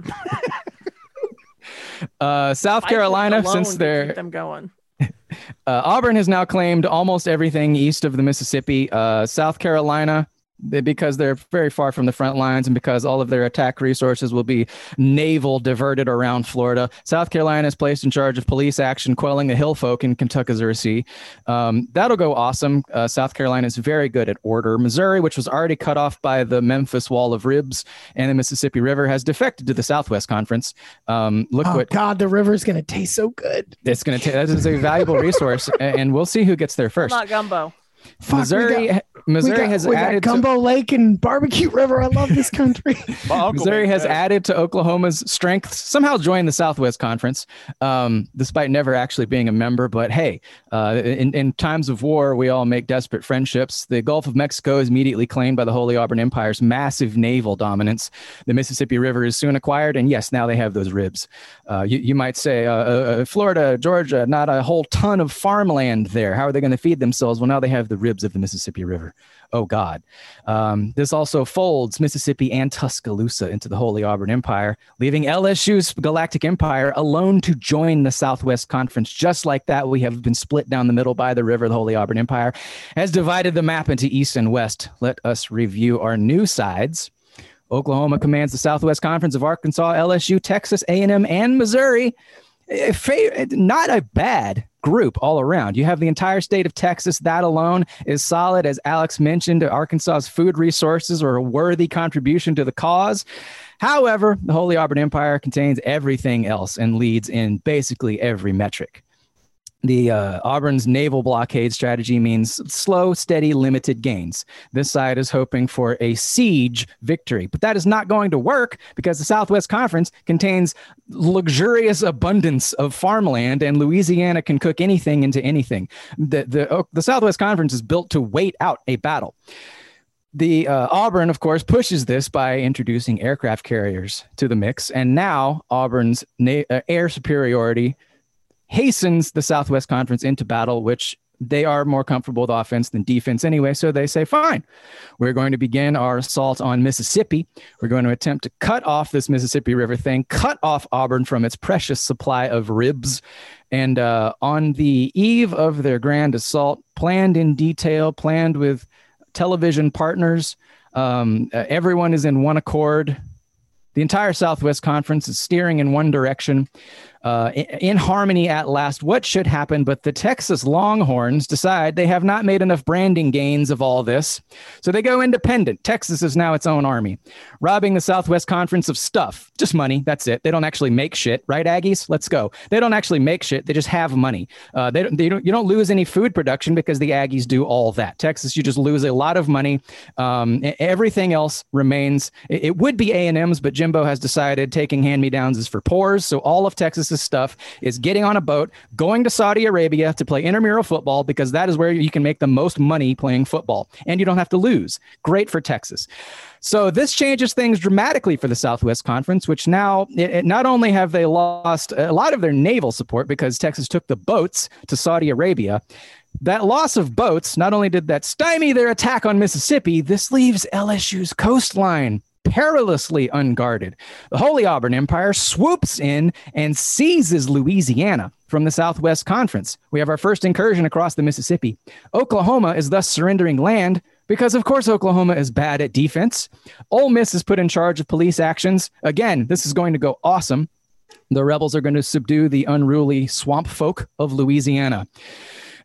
uh, South Fight Carolina, alone since to they're keep them going. Uh, Auburn has now claimed almost everything east of the Mississippi. Uh, South Carolina, they- because they're very far from the front lines and because all of their attack resources will be naval diverted around Florida. South Carolina is placed in charge of police action, quelling the hill folk in Kentucky-Zurich. Um, that'll go awesome. Uh, South Carolina is very good at order. Missouri, which was already cut off by the Memphis Wall of Ribs and the Mississippi River, has defected to the Southwest Conference. Um, look Oh what God, the river's gonna taste so good. it's going to take. That is a valuable resource, a- and we'll see who gets there first. Not gumbo. Fuck, we Missouri, got- Missouri we got, has we got added to, Gumbo Lake and Barbecue River. I love this country. My uncle Missouri made has that. added to Oklahoma's strengths. Somehow joined the Southwest Conference, um, despite never actually being a member. But hey, uh, in, in times of war, we all make desperate friendships. The Gulf of Mexico is immediately claimed by the Holy Auburn Empire's massive naval dominance. The Mississippi River is soon acquired, and yes, now they have those ribs. Uh, you, you might say, uh, uh, Florida, Georgia, not a whole ton of farmland there. How are they going to feed themselves? Well, now they have the ribs of the Mississippi River. Oh, God. Um, this also folds Mississippi and Tuscaloosa into the Holy Auburn Empire, leaving L S U's Galactic Empire alone to join the Southwest Conference. Just like that, we have been split down the middle by the river. The Holy Auburn Empire has divided the map into east and west. Let us review our new sides. Oklahoma commands the Southwest Conference of Arkansas, L S U, Texas, A and M, and Missouri. Eh, fa- Not a bad group all around. You have the entire state of Texas. That alone is solid. As Alex mentioned, Arkansas's food resources are a worthy contribution to the cause. However, the Holy Auburn Empire contains everything else and leads in basically every metric. The uh, Auburn's naval blockade strategy means slow, steady, limited gains. This side is hoping for a siege victory, but that is not going to work because the Southwest Conference contains luxurious abundance of farmland, and Louisiana can cook anything into anything. The the, the Southwest Conference is built to wait out a battle. The uh, Auburn, of course, pushes this by introducing aircraft carriers to the mix, and now Auburn's na- uh, air superiority hastens the Southwest Conference into battle, which they are more comfortable with offense than defense anyway. So they say, fine, we're going to begin our assault on Mississippi. We're going to attempt to cut off this Mississippi River thing, cut off Auburn from its precious supply of ribs. And uh, on the eve of their grand assault, planned in detail, planned with television partners, um, uh, everyone is in one accord. The entire Southwest Conference is steering in one direction, uh, in, in harmony at last. What should happen? But the Texas Longhorns decide they have not made enough branding gains of all this. So they go independent. Texas is now its own army, robbing the Southwest Conference of stuff. Just money. That's it. They don't actually make shit. Right, Aggies? Let's go. They don't actually make shit. They just have money. Uh, they don't, they don't, you don't lose any food production because the Aggies do all that. Texas, you just lose a lot of money. Um, everything else remains. It, it would be A and M's, but Jimbo has decided taking hand-me-downs is for poors. So all of Texas's stuff is getting on a boat, going to Saudi Arabia to play intramural football because that is where you can make the most money playing football, and you don't have to lose. Great for Texas. So this changes things dramatically for the Southwest Conference, which now it, it not only have they lost a lot of their naval support because Texas took the boats to Saudi Arabia. That loss of boats, not only did that stymie their attack on Mississippi, this leaves L S U's coastline perilously unguarded. The Holy Auburn Empire swoops in and seizes Louisiana from the Southwest Conference. We have our first incursion across the Mississippi. Oklahoma is thus surrendering land because, of course, Oklahoma is bad at defense. Ole Miss is put in charge of police actions. Again, this is going to go awesome. The rebels are going to subdue the unruly swamp folk of Louisiana.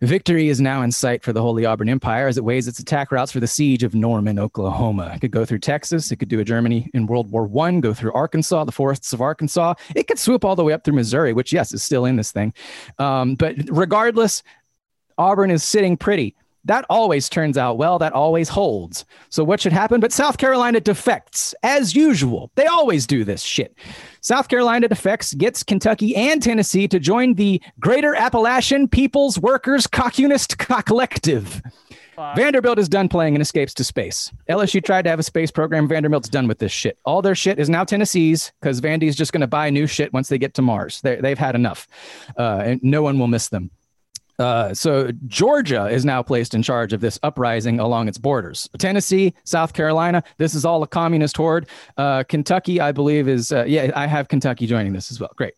Victory is now in sight for the Holy Auburn Empire as it weighs its attack routes for the siege of Norman, Oklahoma. It could go through Texas. It could do a Germany in World War One, go through Arkansas, the forests of Arkansas. It could swoop all the way up through Missouri, which, yes, is still in this thing. Um, but regardless, Auburn is sitting pretty. That always turns out well. That always holds. So what should happen? But South Carolina defects, as usual. They always do this shit. South Carolina defects, gets Kentucky and Tennessee to join the Greater Appalachian People's Workers Cockunist Collective. Wow. Vanderbilt is done playing and escapes to space. L S U tried to have a space program. Vanderbilt's done with this shit. All their shit is now Tennessee's because Vandy's just going to buy new shit once they get to Mars. They're, they've had enough. Uh, and no one will miss them. Uh, so Georgia is now placed in charge of this uprising along its borders. Tennessee, South Carolina, this is all a communist horde. Uh, Kentucky, I believe, is, uh, yeah, I have Kentucky joining this as well. Great.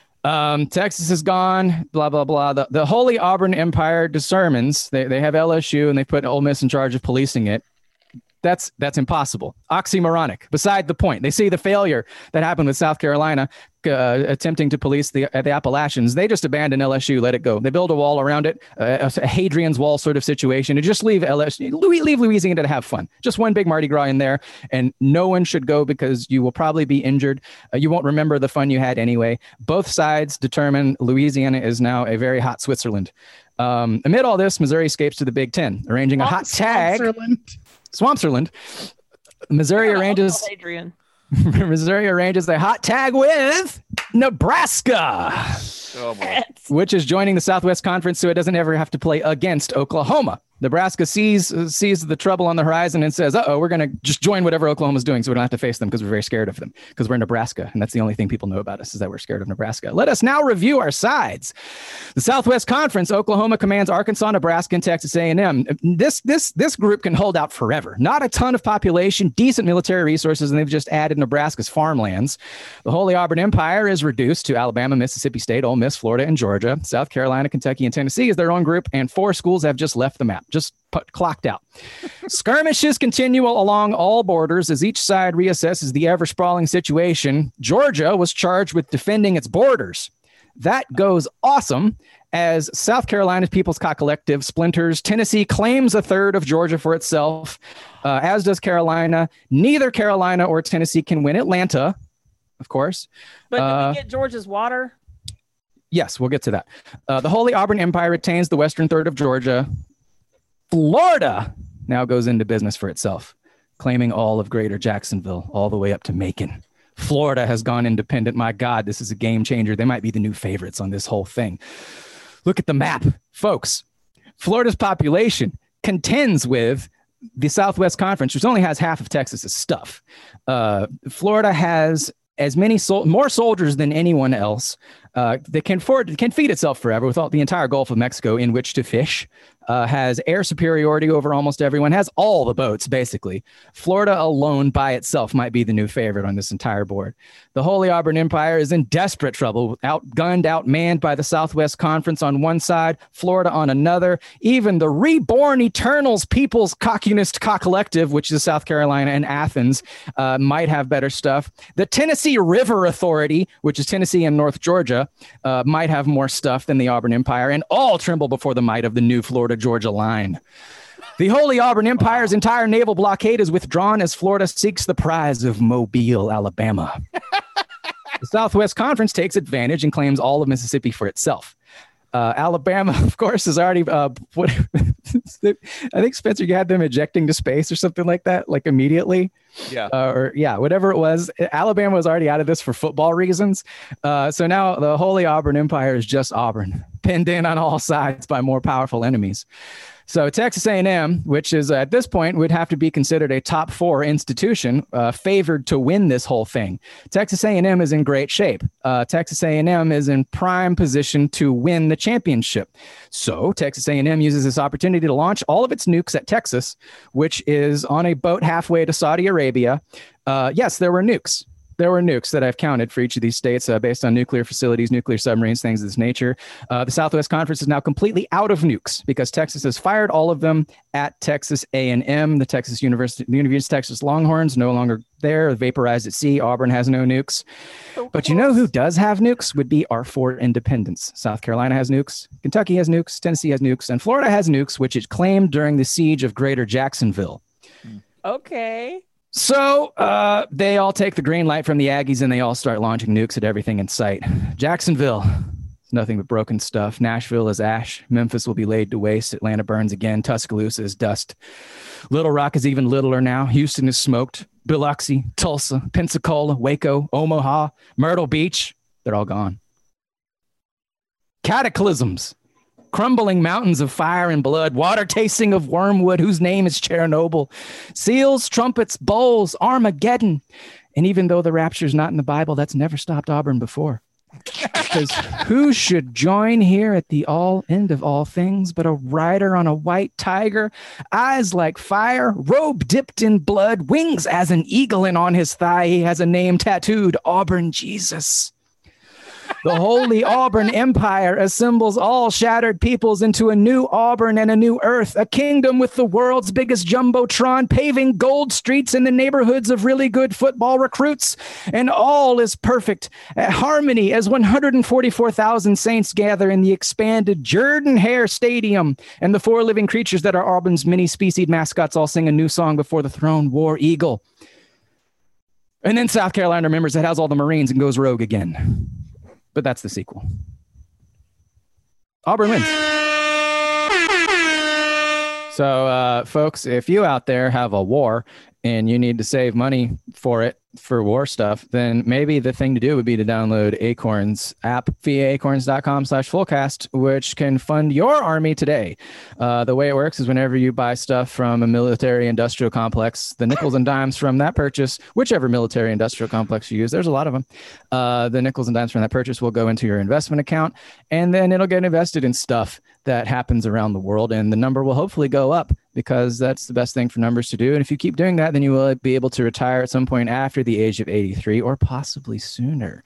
Um, Texas is gone, blah, blah, blah. The, the Holy Auburn Empire determines, they, they have L S U and they put Ole Miss in charge of policing it. That's that's impossible. Oxymoronic. Beside the point. They see the failure that happened with South Carolina uh, attempting to police the, uh, the Appalachians. They just abandon L S U, let it go. They build a wall around it, uh, a Hadrian's Wall sort of situation, and just leave L S U, leave Louisiana to have fun. Just one big Mardi Gras in there, and no one should go because you will probably be injured. Uh, you won't remember the fun you had anyway. Both sides determine Louisiana is now a very hot Switzerland. Um, amid all this, Missouri escapes to the Big Ten, arranging a hot tag. Swampserland. Missouri yeah, arranges Adrian. Missouri arranges a hot tag with Nebraska, oh, boy. which is joining the Southwest Conference, so it doesn't ever have to play against Oklahoma. Nebraska sees uh, sees the trouble on the horizon and says, uh-oh, we're going to just join whatever Oklahoma's doing so we don't have to face them because we're very scared of them because we're Nebraska. And that's the only thing people know about us is that we're scared of Nebraska. Let us now review our sides. The Southwest Conference, Oklahoma commands Arkansas, Nebraska, and Texas A and M. This, this, this group can hold out forever. Not a ton of population, decent military resources, and they've just added Nebraska's farmlands. The Holy Auburn Empire is reduced to Alabama, Mississippi State, Ole Miss, Florida, and Georgia. South Carolina, Kentucky, and Tennessee is their own group, and four schools have just left the map. Just put, clocked out. Skirmishes continue along all borders as each side reassesses the ever-sprawling situation. Georgia was charged with defending its borders. That goes awesome as South Carolina's People's Collective splinters. Tennessee claims a third of Georgia for itself, uh, as does Carolina. Neither Carolina or Tennessee can win Atlanta, of course. But did uh, we get Georgia's water? Yes, we'll get to that. Uh, the Holy Auburn Empire retains the western third of Georgia. Florida now goes into business for itself, claiming all of greater Jacksonville all the way up to Macon. Florida has gone independent. My God, this is a game changer. They might be the new favorites on this whole thing. Look at the map, folks. Florida's population contends with the Southwest Conference, which only has half of Texas's stuff. Uh, Florida has as many sol- more soldiers than anyone else. Uh, that can afford can feed itself forever with all the entire Gulf of Mexico in which to fish. Uh, has air superiority over almost everyone. Has all the boats basically. Florida alone by itself might be the new favorite on this entire board. The Holy Auburn Empire is in desperate trouble, outgunned, outmanned by the Southwest Conference on one side, Florida on another. Even the reborn Eternals People's Cockunist Collective, which is South Carolina and Athens, uh, might have better stuff. The Tennessee River Authority, which is Tennessee and North Georgia, uh, might have more stuff than the Auburn Empire, and all tremble before the might of the new Florida Georgia line. The Holy Auburn Empire's entire naval blockade is withdrawn as Florida seeks the prize of Mobile, Alabama. The Southwest Conference takes advantage and claims all of Mississippi for itself. Uh, Alabama, of course, is already, uh, what, I think, Spencer, you had them ejecting to space or something like that, like immediately. Yeah. Uh, or yeah, whatever it was. Alabama was already out of this for football reasons. Uh, so now the Holy Auburn Empire is just Auburn, pinned in on all sides by more powerful enemies. So Texas A and M, which is uh, at this point would have to be considered a top four institution, uh, favored to win this whole thing. Texas A and M is in great shape. Uh, Texas A and M is in prime position to win the championship. So Texas A and M uses this opportunity to launch all of its nukes at Texas, which is on a boat halfway to Saudi Arabia. Uh, yes, there were nukes. there were nukes that I've counted for each of these states uh, based on nuclear facilities, nuclear submarines, things of this nature. Uh, the Southwest Conference is now completely out of nukes because Texas has fired all of them at Texas A and M. The Texas University, the University of Texas Longhorns no longer there, vaporized at sea. Auburn has no nukes. So but you know who does have nukes would be our four independents. South Carolina has nukes, Kentucky has nukes, Tennessee has nukes, and Florida has nukes, which it claimed during the siege of Greater Jacksonville. Okay. So uh, they all take the green light from the Aggies and they all start launching nukes at everything in sight. Jacksonville, nothing but broken stuff. Nashville is ash. Memphis will be laid to waste. Atlanta burns again. Tuscaloosa is dust. Little Rock is even littler now. Houston is smoked. Biloxi, Tulsa, Pensacola, Waco, Omaha, Myrtle Beach, they're all gone. Cataclysms. Crumbling mountains of fire and blood, water tasting of wormwood, whose name is Chernobyl, seals, trumpets, bowls, Armageddon. And even though the rapture's not in the Bible, that's never stopped Auburn before. Because who should join here at the all end of all things but a rider on a white tiger, eyes like fire, robe dipped in blood, wings as an eagle, and on his thigh he has a name tattooed, Auburn Jesus. The Holy Auburn Empire assembles all shattered peoples into a new Auburn and a new earth, a kingdom with the world's biggest jumbotron, paving gold streets in the neighborhoods of really good football recruits. And all is perfect at harmony as one hundred forty-four thousand saints gather in the expanded Jordan-Hare Stadium. And the four living creatures that are Auburn's many-specied mascots all sing a new song before the throne, War Eagle. And then South Carolina remembers it has all the Marines and goes rogue again. But that's the sequel. Auburn wins. So, uh, folks, if you out there have a war and you need to save money for it, for war stuff, then maybe the thing to do would be to download Acorns app via acorns.com slash fullcast, which can fund your army today. Uh, the way it works is whenever you buy stuff from a military industrial complex, the nickels and dimes from that purchase, whichever military industrial complex you use, there's a lot of them, uh, the nickels and dimes from that purchase will go into your investment account, and then it'll get invested in stuff that happens around the world, and the number will hopefully go up because that's the best thing for numbers to do. And if you keep doing that, then you will be able to retire at some point after the age of eighty-three or possibly sooner.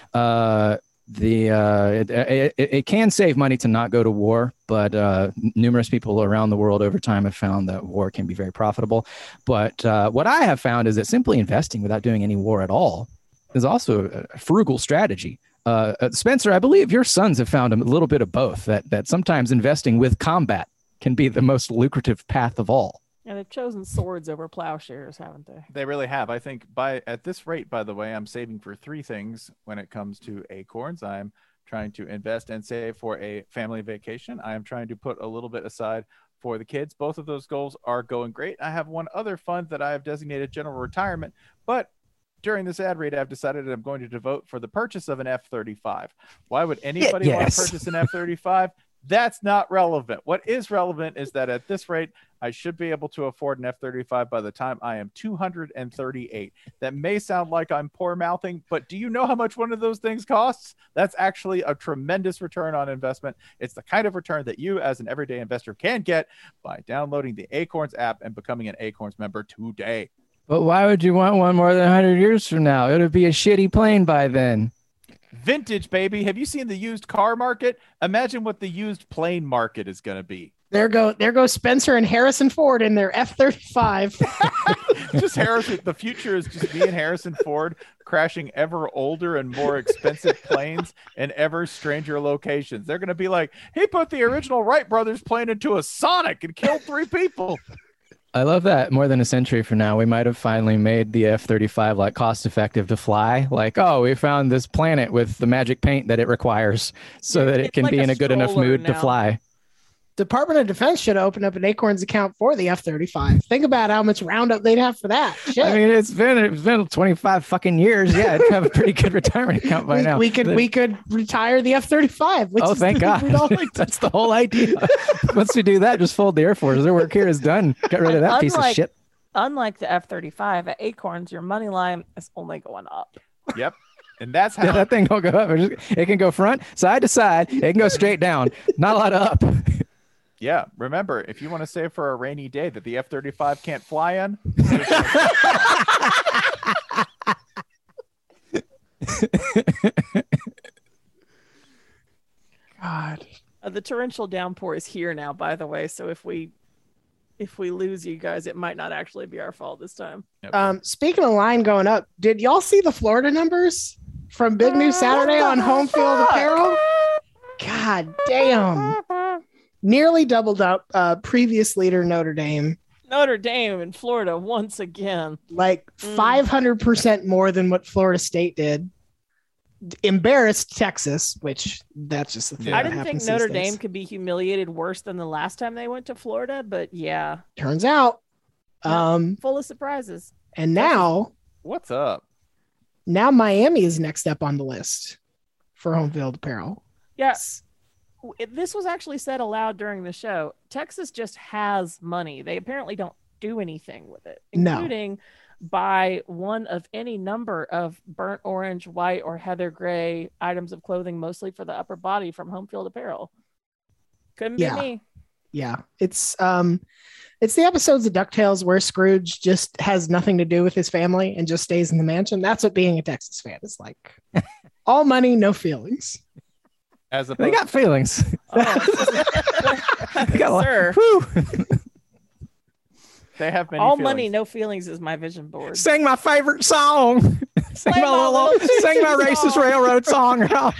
Uh, the uh, it, it, it can save money to not go to war, but uh, numerous people around the world over time have found that war can be very profitable. But uh, what I have found is that simply investing without doing any war at all is also a frugal strategy. Uh, Spencer, I believe your sons have found a little bit of both, that that sometimes investing with combat can be the most lucrative path of all. Yeah, they've chosen swords over plowshares, haven't they? They really have. I think by at this rate, by the way, I'm saving for three things when it comes to Acorns. I'm trying to invest and save for a family vacation. I am trying to put a little bit aside for the kids. Both of those goals are going great. I have one other fund that I have designated general retirement, but during this ad read, I've decided that I'm going to devote for the purchase of an F thirty-five. Why would anybody yes. want to purchase an F thirty-five? That's not relevant. What is relevant is that at this rate, I should be able to afford an F thirty-five by the time I am two hundred thirty-eight. That may sound like I'm poor mouthing, but do you know how much one of those things costs? That's actually a tremendous return on investment. It's the kind of return that you as an everyday investor can get by downloading the Acorns app and becoming an Acorns member today. But why would you want one more than one hundred years from now? It would be a shitty plane by then. Vintage, baby. Have you seen the used car market? Imagine what the used plane market is going to be. There go there goes Spencer and Harrison Ford in their F thirty-five. Just Harrison. The future is just me and Harrison Ford crashing ever older and more expensive planes in ever stranger locations. They're going to be like, he put the original Wright brothers plane into a Sonic and killed three people. I love that more than a century from now, we might have finally made the F thirty-five like cost effective to fly. Like, oh, we found this planet with the magic paint that it requires so that it It's can like be a in a good enough stroller mood to now. fly. Department of Defense should have opened up an Acorns account for the F thirty-five. Think about how much roundup they'd have for that. Shit. I mean, it's been it's been twenty-five fucking years. Yeah, it'd have a pretty good retirement account by we, now. we could The- we could retire the F thirty-five. Which Oh, is thank the- God. we'd all like to- That's the whole idea. Once we do that, just fold the Air Force. Their work here is done. Get rid of that piece of Unlike- shit. Unlike the F thirty-five, at Acorns, your money line is only going up. Yep. And that's how Yeah, that thing don't go up. It, just, it can go front, side to side. It can go straight down. Not a lot of up. Yeah, remember, if you want to save for a rainy day that the F thirty-five can't fly in, God. Uh, the torrential downpour is here now, by the way. So if we if we lose you guys, it might not actually be our fault this time. Um, speaking of line going up, did y'all see the Florida numbers from Big News Saturday on Home Field Apparel? God damn. Nearly doubled up uh, previous leader Notre Dame. Notre Dame in Florida once again. Like Mm. five hundred percent more than what Florida State did. Embarrassed Texas, which that's just the thing. Yeah. I that didn't think happens Notre these days. Dame could be humiliated worse than the last time they went to Florida, but yeah, Turns out. Um, full of surprises. and now, What's up? now Miami is next up on the list for Home Field Apparel. Yes. It- This was actually said aloud during the show. Texas just has money. They apparently don't do anything with it, No. including buy one of any number of burnt orange, white, or heather gray items of clothing, mostly for the upper body from Home Field Apparel. Couldn't Yeah. be me. Yeah, it's um, it's the episodes of DuckTales where Scrooge just has nothing to do with his family and just stays in the mansion. That's what being a Texas fan is like. All money, no feelings. As They opposed got feelings. Oh. They got a lot- Sir, Whew. they have many all feelings. money, no feelings is my vision board. Sing my favorite song. Sing Play my, my little, little sing my choo-choo racist song. railroad song.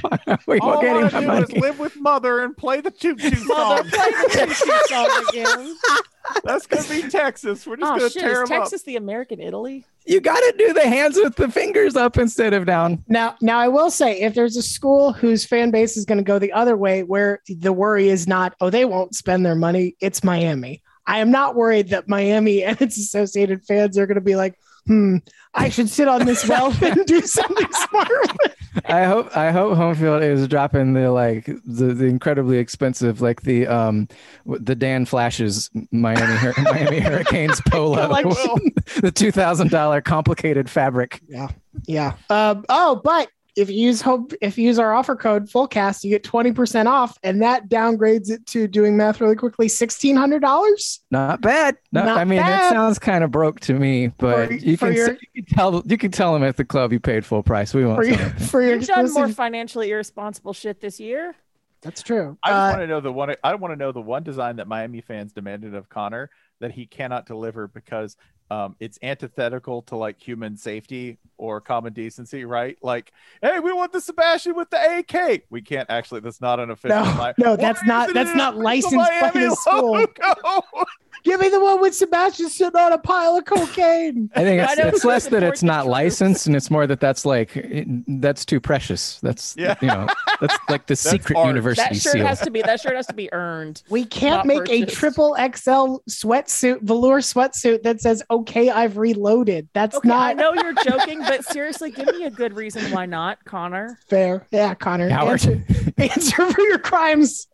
we All will I get him want my to do is money. live with mother and play the choo choo Mother, song. play the choo-choo song again. That's gonna be Texas. We're just Oh gonna shit, tear is them Texas the American Italy? You got to do the hands with the fingers up instead of down. Now, now I will say, if there's a school whose fan base is going to go the other way, where the worry is not, oh, they won't spend their money, it's Miami. I am not worried that Miami and its associated fans are going to be like, hmm, I should sit on this wealth and do something smart with it. I hope I hope home field is dropping the like the, the incredibly expensive like the um the Dan Flashes Miami Hur- Miami Hurricanes polo, Like, the two thousand dollar complicated fabric. Yeah. Yeah. Um, oh, but if you use hope, if you use our offer code Fullcast, you get twenty percent off, and that downgrades it to, doing math really quickly, sixteen hundred dollars. Not bad. No, Not I mean bad. it sounds kind of broke to me, but For- you for can your- say- you can tell you can tell them at the club you paid full price. We won't. For your, tell them. for your You've done more exclusive- financially irresponsible shit this year. That's true. I just Uh, want to know the one. I want to know the one design that Miami fans demanded of Connor that he cannot deliver because um, it's antithetical to like human safety or common decency, right? Like, hey, we want the Sebastian with the A K. We can't actually. That's not an official. No, Mi- no, Why that's not- isn't that's it not an licensed official by Miami the school. logo? Give me the one with Sebastian sitting on a pile of cocaine. I think I it's, don't it's less that support it's the not troops. licensed, and it's more that that's like it- that's too precious. That's Yeah. you know that's like the secret art. university That shirt seal. has to be that shirt has to be earned. We can't Not make a purchased. triple X L sweatsuit, velour sweatsuit that says, okay, I've reloaded. That's Okay, I not know you're joking, but seriously, give me a good reason why not, Connor. fair. Yeah, Connor. Coward. Answer, answer for your crimes.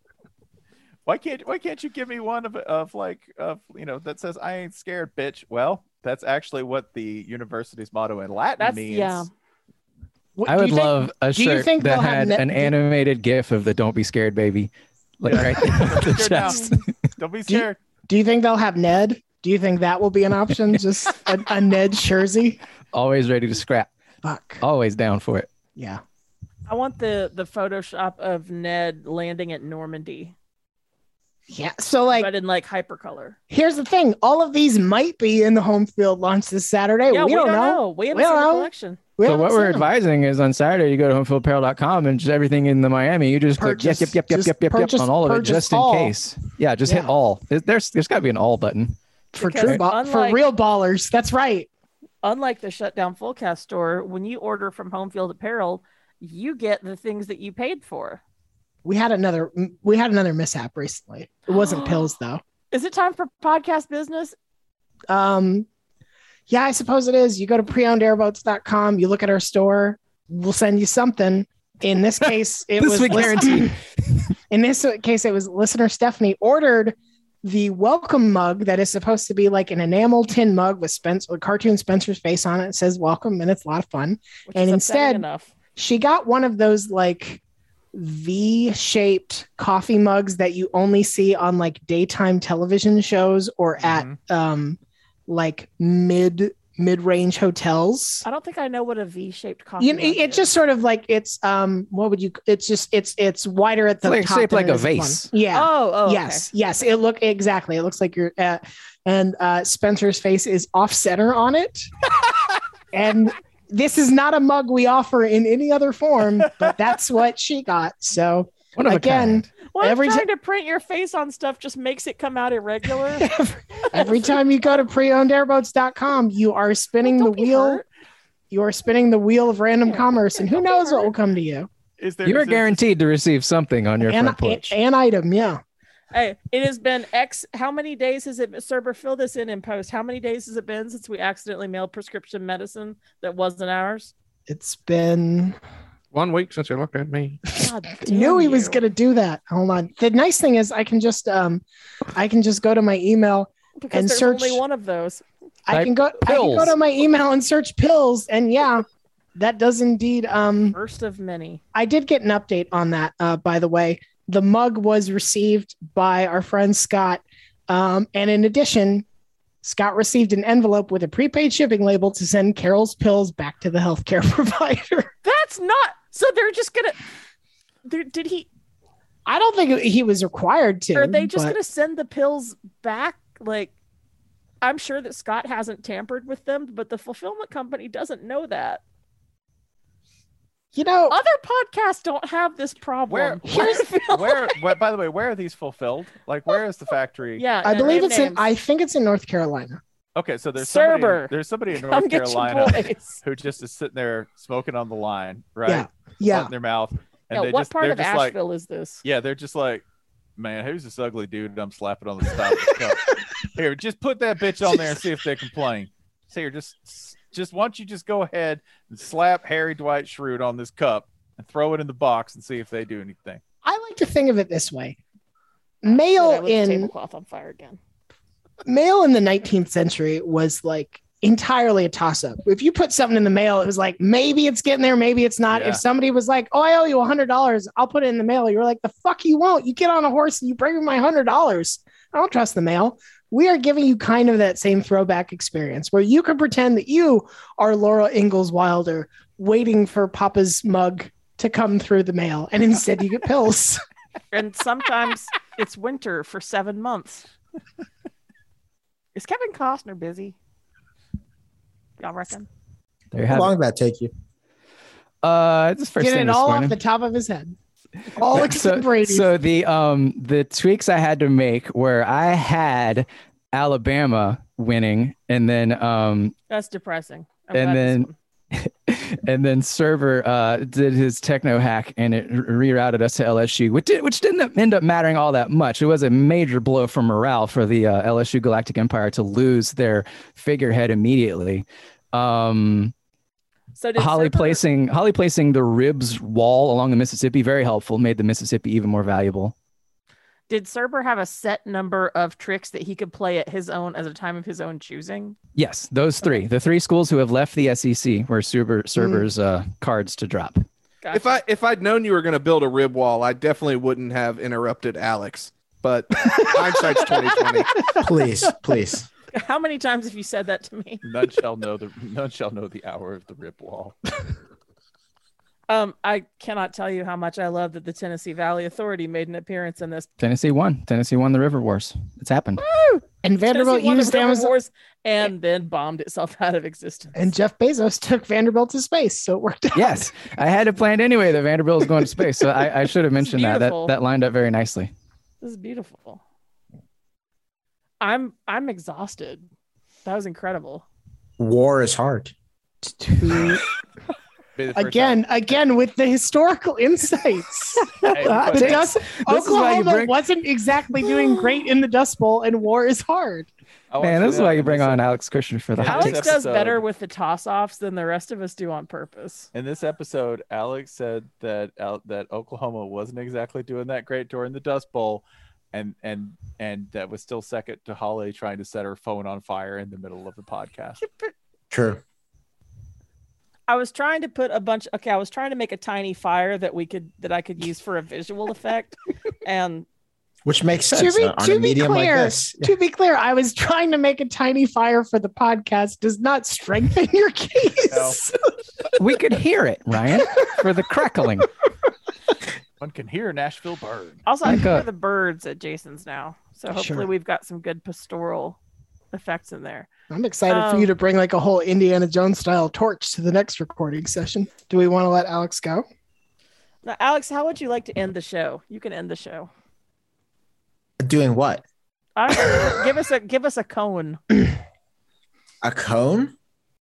Why can't Why can't you give me one of of like of you know that says I ain't scared, bitch? Well, that's actually what the university's motto in Latin That's means. yeah. What- I do would you think- love a do you shirt think that they'll have had ne- an do- animated GIF of the "Don't be scared, baby," like Yeah. right there at the Scared now. chest. Don't be Do you- scared. Do you think they'll have Ned? Do you think that will be an option? Just a, a Ned jersey? Always ready to scrap. Fuck. Always down for it. Yeah. I want the the Photoshop of Ned landing at Normandy, Yeah. So, like, but in like hypercolor. here's the thing. All of these might be in the home field launch this Saturday. Yeah, we, don't know. We haven't We seen don't the know. collection. We So haven't what we're seen them. advising is on Saturday you go to home field apparel dot com and just everything in the Miami. You just click yep, Purchase- yep, yep, yep, just yep, yep, yep purchase- on all of it purchase just in all. case. Yeah, just hit Yeah. all. There- There's there's got to be an all button. for Because true ba- for unlike- real ballers. That's right. Unlike the shutdown Fullcast store, when you order from Home Field Apparel, you get the things that you paid for. We had another we had another mishap recently. It wasn't pills though. Is it time for podcast business? Um yeah, I suppose it is. You go to pre owned airboats dot com, you look at our store, we'll send you something. In this case, it This was we listen- guarantee. in this case, it was listener Stephanie ordered the welcome mug that is supposed to be like an enamel tin mug with Spencer, cartoon Spencer's face on it. It says welcome, and it's a lot of fun. Which And is upsetting instead- enough. She got one of those like V-shaped coffee mugs that you only see on like daytime television shows or at Mhm. um like mid mid-range hotels. I don't think I know what a V-shaped coffee You know, mug it's is. just sort of like it's um what would you it's just it's it's wider at the It's like- top shaped than like it a is at the vase. bottom. Yeah. Oh, oh, yes, yes. It look exactly. It looks like you're uh, and uh Spencer's face is off center on it. And this is not a mug we offer in any other form, but that's what she got. So One of a again, kind. Well, every trying ti- to print your face on stuff just makes it come out irregular. every time you go to pre owned airboats dot com, you are spinning Don't the be wheel. hurt. You are spinning the wheel of random Yeah. commerce, and who Don't be knows what hurt. will come to you. Is there? You are is there- guaranteed to receive something on your An, front porch. an item, yeah. Hey, it has been X. How many days has it been? Cerber, fill this in in post. How many days has it been since we accidentally mailed prescription medicine that wasn't ours? It's been. One week since you looked at me. God I damn knew he was you. going to do that. Hold on. The nice thing is, I can just um, I can just go to my email. because and there's search- only one of those. I Type can go. I can go pills. to my email and search pills, and yeah, that does indeed. Um, First of many. I did get an update on that. Uh, by the way, the mug was received by our friend Scott, um, and in addition, Scott received an envelope with a prepaid shipping label to send Carol's pills back to the healthcare provider. That's not. So they're just gonna. They're, did he? I don't think he was required to. Are they just but- gonna send the pills back? Like, I'm sure that Scott hasn't tampered with them, but the fulfillment company doesn't know that. You know, Other podcasts don't have this problem. Where, where, where, where, by the way, where are these fulfilled? Like, where is the factory? Yeah, I and believe name it's in. names. I think it's in North Carolina. Okay, so there's somebody, Cerber. there's somebody in Come North get your Carolina boys. who just is sitting there smoking on the line, right? Yeah, yeah. In their mouth. And Yeah, they what just, part they're of just like, Asheville is this? yeah, they're just like, man, who's this ugly dude I'm slapping on the stop? of the cup? Here, just put that bitch on there and see if they complain. So here, just, just why don't you just go ahead and slap Harry Dwight Schrute on this cup and throw it in the box and see if they do anything. I like to think of it this way: Did I mail lit the in tablecloth on fire again. mail in the nineteenth century was like entirely a toss-up. If you put something in the mail, it was like maybe it's getting there, maybe it's not. Yeah. If somebody was like, "Oh, I owe you a hundred dollars," I'll put it in the mail. You're like, "The fuck you won't! You get on a horse and you bring me my hundred dollars." I don't trust the mail. We are giving you kind of that same throwback experience where you can pretend that you are Laura Ingalls Wilder waiting for Papa's mug to come through the mail, and instead you get pills. And sometimes it's winter for seven months. Is Kevin Costner busy? Y'all reckon? There you How have long it. did that take you? Uh, this first Get thing it this all morning. off the top of his head. All Yeah, except so, Brady. so the um the tweaks I had to make where I had Alabama winning, and then um That's depressing. I'm And glad this then- one- and then Server uh did his techno hack and it r- rerouted us to L S U, which did, which didn't end up mattering all that much. It was a major blow for morale for the uh, L S U Galactic Empire to lose their figurehead immediately. Um, So did Holly Cerber- placing Holly placing the ribs wall along the Mississippi, very helpful, made the Mississippi even more valuable. Did Cerber have a set number of tricks that he could play at his own as a time of his own choosing? Yes, those three, the three schools who have left the S E C were Server Server's uh, cards to drop. Gotcha. If I if I'd known you were going to build a rib wall, I definitely wouldn't have interrupted Alex. But hindsight's twenty twenty. Please, please. How many times have you said that to me? None shall know the none shall know the hour of the rib wall. Um, I cannot tell you how much I love that the Tennessee Valley Authority made an appearance in this. Tennessee won. Tennessee won the River Wars. It's happened. and Vanderbilt Tennessee won the used River Amazon, Wars and then bombed itself out of existence. and Jeff Bezos took Vanderbilt to space, so it worked out. Yes, I had it planned anyway that Vanderbilt was going to space, so I, I should have This is mentioned that. That beautiful. that lined up very nicely. This is beautiful. I'm I'm exhausted. That was incredible. War is hard. To- Be the first again, again with the historical insights. time- Hey, The but- Dust, is why you Oklahoma bring- wasn't exactly doing great in the Dust Bowl, and war is hard. I want Man, you this to is know why you in bring this- on Alex Kushner for the Yeah, hot Alex this takes. does better episode- with the toss-offs than the rest of us do on purpose. In this episode, Alex said that Al- that Oklahoma wasn't exactly doing that great during the Dust Bowl, and and and that was still second to Holly trying to set her phone on fire in the middle of the podcast. True. I was trying to put a bunch. Okay, I was trying to make a tiny fire that we could that I could use for a visual effect, and Which makes To sense be, uh, on to a be medium clear, like this. to be clear, I was trying to make a tiny fire for the podcast. Does not strengthen your case. We could hear it, Ryan, for the crackling. One can hear Nashville burn. Also, I Like can a- hear the birds at Jason's now. So hopefully Sure. we've got some good pastoral effects in there. I'm excited for Um, you to bring like a whole Indiana Jones style torch to the next recording session. Do we want to let Alex go? Now, Alex, how would you like to end the show? You can end the show. Doing what? I don't know. give us a give us a cone. A cone?